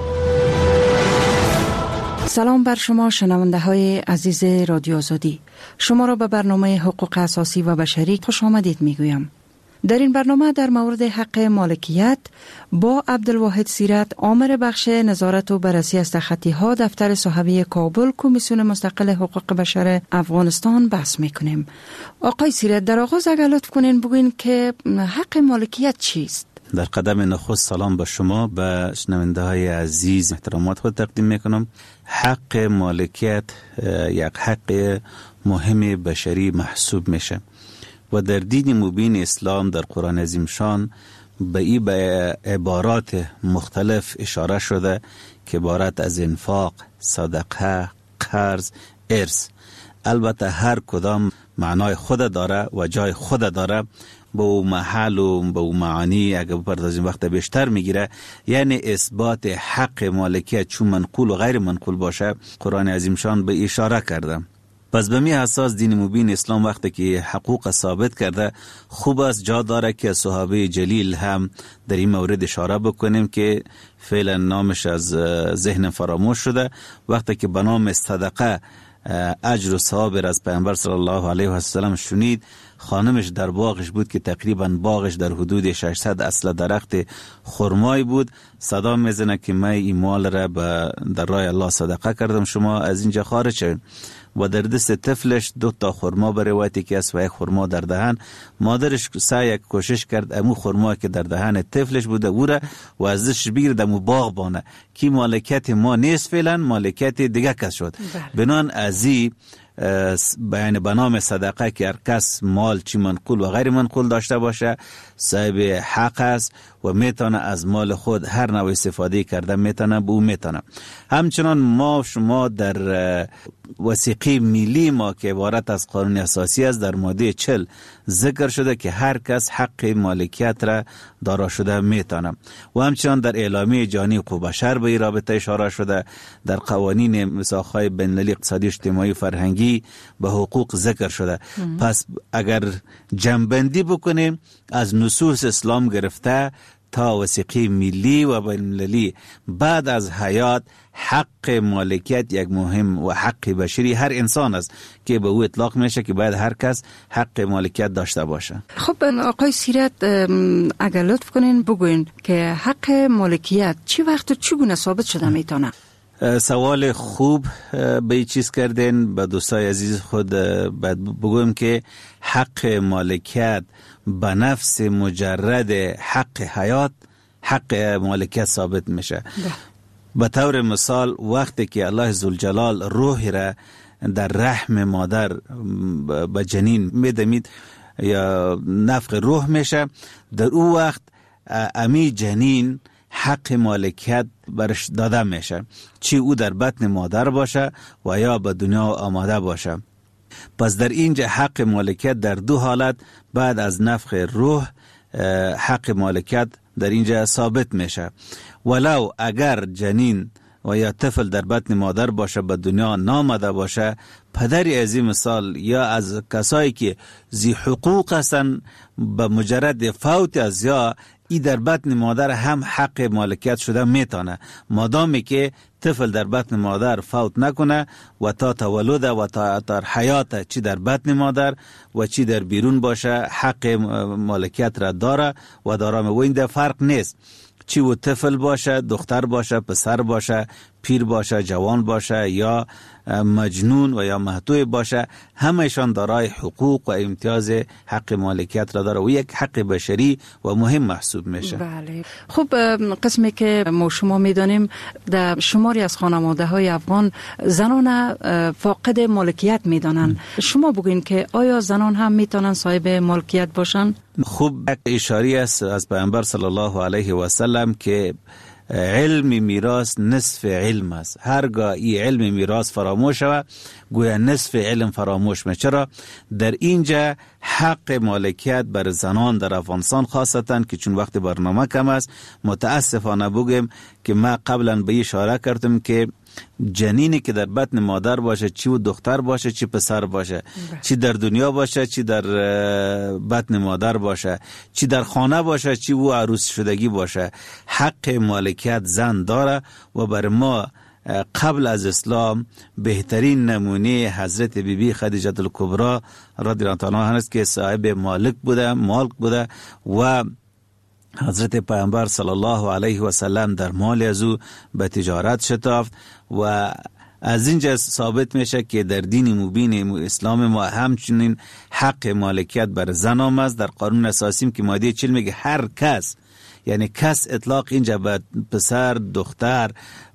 سلام بر شما شنونده های عزیز رادیو آزادی. شما را به برنامه حقوق اساسی و بشری خوش آمدید می گویم. در این برنامه در مورد حق مالکیت با عبدالواحد سیرت، آمر بخش نظارت و بررسی از تخطی ها دفتر صحوی کابل، کمیسیون مستقل حقوق بشر افغانستان بحث می کنیم. آقای سیرت، در آغاز اگر لطف کنین بگوین که حق مالکیت چیست؟ در قدم نخست سلام به شما، به شنونده های عزیز احترامات خود تقدیم میکنم. حق مالکیت یک حق مهم بشری محسوب میشه و در دین مبین اسلام در قرآن عظیم شان به این به عبارات مختلف اشاره شده که عبارت از انفاق، صدقه، قرض، ارث. البته هر کدام معنای خود داره و جای خود داره، با او محل و با او معانی اگر بپردازیم وقت بیشتر میگیره. یعنی اثبات حق مالکیت چون منقول و غیر منقول باشه، قرآن عظیم شان به اشاره کرده پس به می اساس دین مبین اسلام وقتی که حقوق ثابت کرده، خوب است جا داره که صحابه جلیل هم در این مورد اشاره بکنیم که فعلا نامش از ذهن فراموش شده. وقتی که به نام صدقه اجر و ثواب از پیامبر صلی الله علیه و سلم شنید، خانمش در باغش بود که تقریبا باغش در حدود ششصد اصل درخت خرمای بود. صدا میزنه که من این مال را در راه الله صدقه کردم، شما از اینجا خارج شوید. و در دست طفلش دو تا خرما به روایتی که است و یک خرما در دهن. مادرش سعی کوشش کرد امو خرما که در دهن طفلش بوده او را و ازش بگیرد امو باغ بانه که مالکیت ما نیست، فعلا مالکیت دیگه کس شد. بنان ازی بیان به نام صدقه که هر کس مال چی منقول و غیر منقول داشته باشه صاحب حق است و میتونه از مال خود هر نوع استفاده کرده میتونه به او میتونه. همچنان ما شما در وثیقه ملی ما که عبارت از قانون اساسی است در ماده چهل ذکر شده که هر کس حق مالکیت را دارا شده میتونه و همچنان در اعلامیه جهانی حقوق بشر به این رابطه اشاره شده. در قوانین میثاق‌های بین‌المللی اقتصادی اجتماعی فرهنگی به حقوق ذکر شده. ام. پس اگر جمع‌بندی بکنیم از نصوص اسلام گرفته تا وثیقه ملی و بین‌المللی بعد از حیات، حق مالکیت یک مهم و حق بشری هر انسان است که به او اطلاق میشه که باید هر کس حق مالکیت داشته باشه. خب آقای سیرت اگر لطف کنین بگوین که حق مالکیت چی وقت و چگونه ثابت شده میتونه؟ سوال خوب به این چیز کردین. به دوستای عزیز خود باید بگویم که حق مالکیت به نفس مجرد حق حیات حق مالکیت ثابت میشه. به طور مثال وقتی که الله ذوالجلال روح را در رحم مادر به جنین میدمید یا نفخ روح میشه، در او وقت امی جنین حق مالکیت برش داده میشه، چی او در بطن مادر باشه و یا به دنیا آماده باشه. پس در اینجا حق مالکیت در دو حالت بعد از نفخ روح حق مالکیت در اینجا ثابت میشه. ولو اگر جنین و یا طفل در بطن مادر باشه به دنیا نامده باشه، پدری از این مثال یا از کسایی که ذی حقوق هستن به مجرد فوت از یا ای در بطن مادر هم حق مالکیت شده میتونه، مادامی که طفل در بطن مادر فوت نکنه و تا تولد و تا تا حیات چی در بطن مادر و چی در بیرون باشه حق مالکیت را داره و دارم و این در فرق نیست، چی و طفل باشه، دختر باشه، پسر باشه، پیر باشه، جوان باشه یا مجنون و یا محتوی باشه، همهشان دارای حقوق و امتیاز حق مالکیت را داره و یک حق بشری و مهم محسوب میشه. بله. خب قسمی که ما شما میدانیم در شماری از خانواده های افغان زنان فاقد مالکیت میدانن. شما بگوین که آیا زنان هم میتونن صاحب مالکیت باشن؟ خوب اشاری است از پیامبر صلی الله علیه و سلم که علم میراث نصف علم است. هرگاه این علم میراث فراموش شود گویا نصف علم فراموش میشه. چرا؟ در اینجا حق مالکیت بر زنان در افغانستان خاصتا که چون وقت برنامه کم است متاسفانه بگم که ما قبلا به اشاره کردم که جنینی که در بطن مادر باشه، چی و دختر باشه چی پسر باشه، چی در دنیا باشه چی در بطن مادر باشه، چی در خانه باشه چی و عروس شدگی باشه، حق مالکیت زن داره. و بر ما قبل از اسلام بهترین نمونه حضرت بی بی خدیجه الکبری رضی الله عنها است که صاحب مالک بوده مالک بوده و حضرت پیامبر صلی الله علیه و سلم در مال از او به تجارت شتافت و از اینجا ثابت میشه که در دین مبین اسلام ما همچنین حق مالکیت بر زن آمد. در قانون اساسی که ماده چهل میگه هر کس، یعنی کس اطلاق اینجا به پسر، دختر،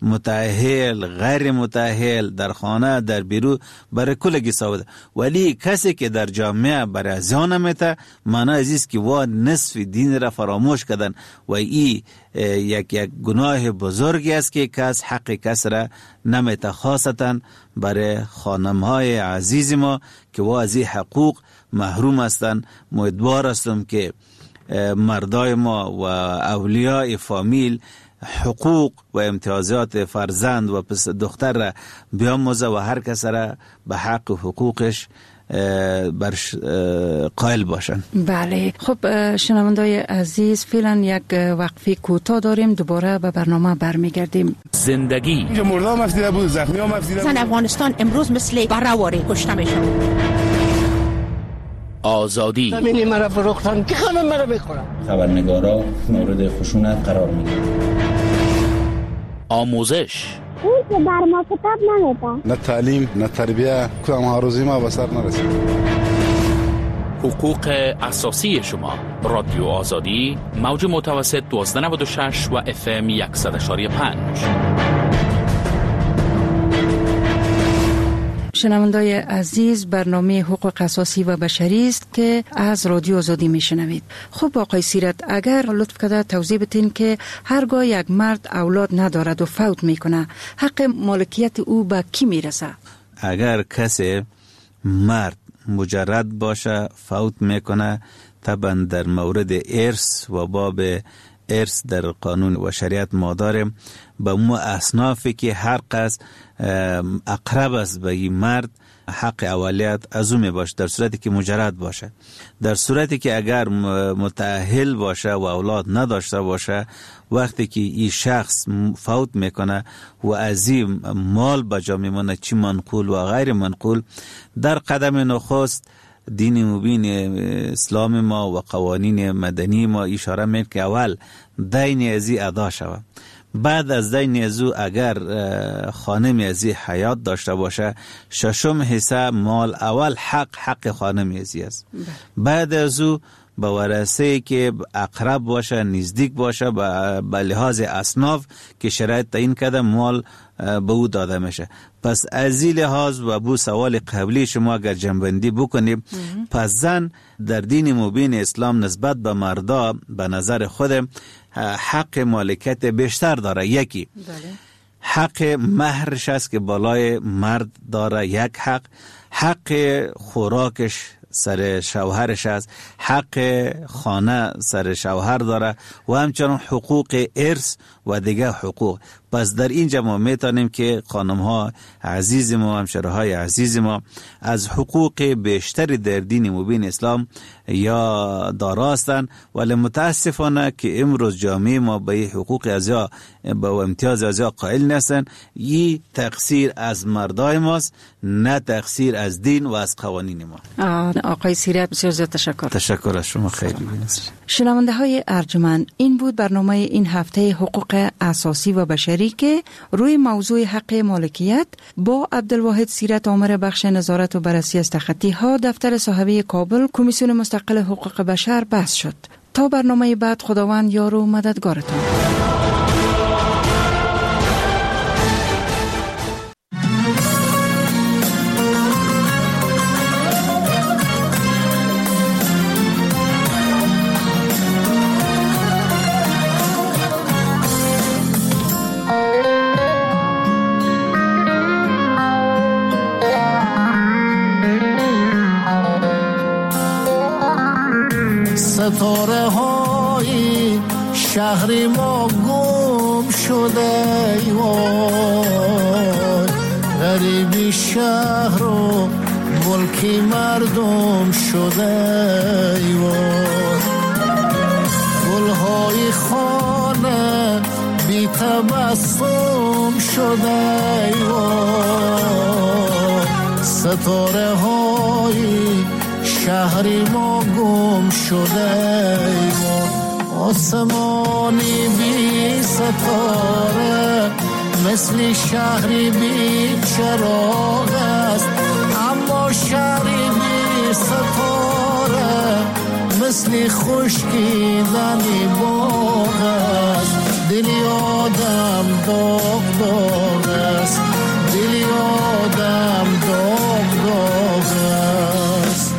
متأهل، غیر متأهل، در خانه، در بیرون، برای کلگی ثابت. ولی کسی که در جامعه برای زیان میته معنی ازیست که وا نصف دین را فراموش کردن و ای یک یک گناه بزرگی است که کس حق کس را نمیته، خاصتا برای خانمهای عزیز ما که وا از این حقوق محروم هستند. امیدوار هستم که مردای ما و اولیاء فامیل حقوق و امتیازات فرزند و پس دختر را بیاموزه و هر کس را به حق و حقوقش برش قائل باشن. بله. خب شنوندای عزیز، فعلا یک وقفه کوتاه داریم، دوباره به برنامه برمیگردیم. زندگی اینجا مردم افزیده بود، زخمی هم افزیده بود. زن افغانستان امروز مثل برهواری کشته میشن. آزادی زمینی مرا فروختن که همه مرا میخورن. خبرنگارا مورد خشونت قرار میگیرن. آموزش اون که بر ما کتاب نمیده. نه تعلیم نه تربیه، کدام هاروزی ما به سر نرسید. حقوق اساسی شما. رادیو آزادی، موج متوسط دوازده نود و شش و اف ام صد و یک و پنج. شنوندای عزیز، برنامه حقوق اساسی و بشری است که از رادیو آزادی میشنوید. خب آقای سیرت، اگر لطف کرده توضیح بدین که هرگاه یک مرد اولاد ندارد و فوت میکنه، حق مالکیت او به کی میرسه؟ اگر کسی مرد مجرد باشه فوت میکنه، طبعا در مورد ارث و باب ارث در قانون و شریعت ما داریم، به مو اصنافی که هر قصد اقرب است به این مرد حق اولیت از او می باشه، در صورتی که مجرد باشه. در صورتی که اگر متأهل باشه و اولاد نداشته باشه، وقتی که این شخص فوت میکنه و از این مال بجا میمونه، چی منقول و غیر منقول، در قدم نخست دین مبین اسلام ما و قوانین مدنی ما اشاره میکنه که اول دین ازی ادا شود. بعد از دین ازو اگر خانم ازی حیات داشته باشه، ششم حصه مال اول حق حق خانم ازی است. بعد ازو به ورثه که اقرب باشه، نزدیک باشه، به لحاظ اصناف که شرایط تعیین کرده مال به او داده میشه. پس از این لحاظ و بو سوال قبلی شما اگر جنبندی بکنیم، پس زن در دین مبین اسلام نسبت به مردا به نظر خود حق مالکیت بیشتر داره. یکی حق مهرش است که بالای مرد داره، یک حق حق خوراکش سر شوهرش است، حق خانه سر شوهر داره و همچنان حقوق ارث و دیگه حقوق. پس در اینجا ما میتونیم که خانم ها عزیز ما، همشهره های عزیز ما از حقوق بیشتری در دین مبین اسلام یا داراستن، ولی متاسفانه که امروز جامعه ما به حقوق ازیا به امتیاز ازیا قائل نیستن. این تقصیر از مردای ماست، نه تقصیر از دین و از قوانین ما. آقای سیرت بسیار زیاد تشکر. تشکر از شما، خیلی بینست. شنونده های ارجمند، این بود برنامه این هفته حقوق اساسی و بشری که روی موضوع حق مالکیت با عبدالواحد سیرت آمر بخش نظارت و بررسی از تخطی ها دفتر صاحبه کابل کمیسیون مستقل حقوق بشر بحث شد. تا برنامه بعد، خداوند یار و مددگارتان. ستاره های شهر ما گم شده ایوان، غریبی شهر و ملکی مردم شده ایوان، گلهای خانه بی تبسم شده ایوان، ستاره های شهری ما گم شده ما، آسمانی بی ستاره مثل شهری بی چراغ است، اما شهری بی ستاره مثل خشکیدنی باغ است، دلی آدم داغ داغ است، دلی آدم داغ داغ است.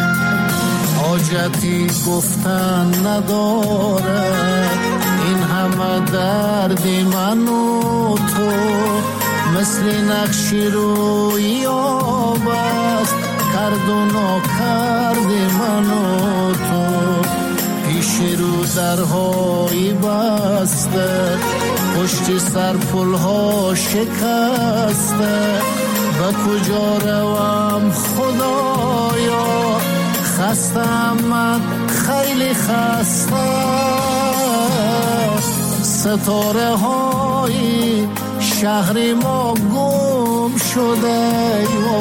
حاجتی گفتن نداره، این همه همه درد من و تو مثل نقش روی آب است، کرد و ناکرد من و تو پیش رو درهای بسته، پشت سر پلها شکسته، به کجا روم خدایا، خستم من خیلی خسته. ستاره های شهر ما گم شده،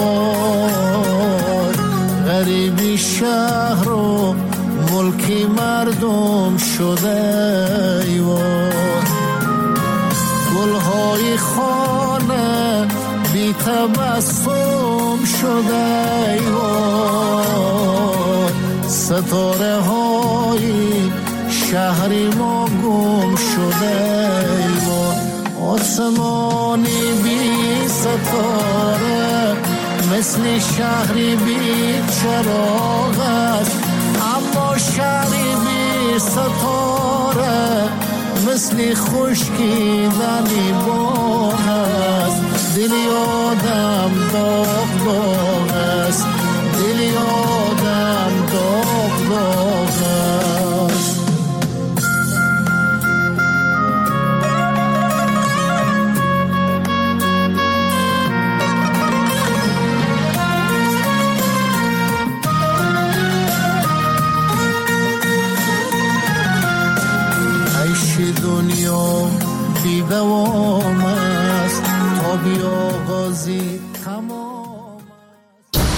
وای غریبی شهر و ملک مردم شده، وای گلهای خانه بی تبسم شده، وای ستاره های شهر ما گم شده، وای آسمانی بی ستاره مثل شهری بی چراغ است، اما شهری بی ستاره مثل خشکیدنی باغ است، دل آدم داغ داغ است،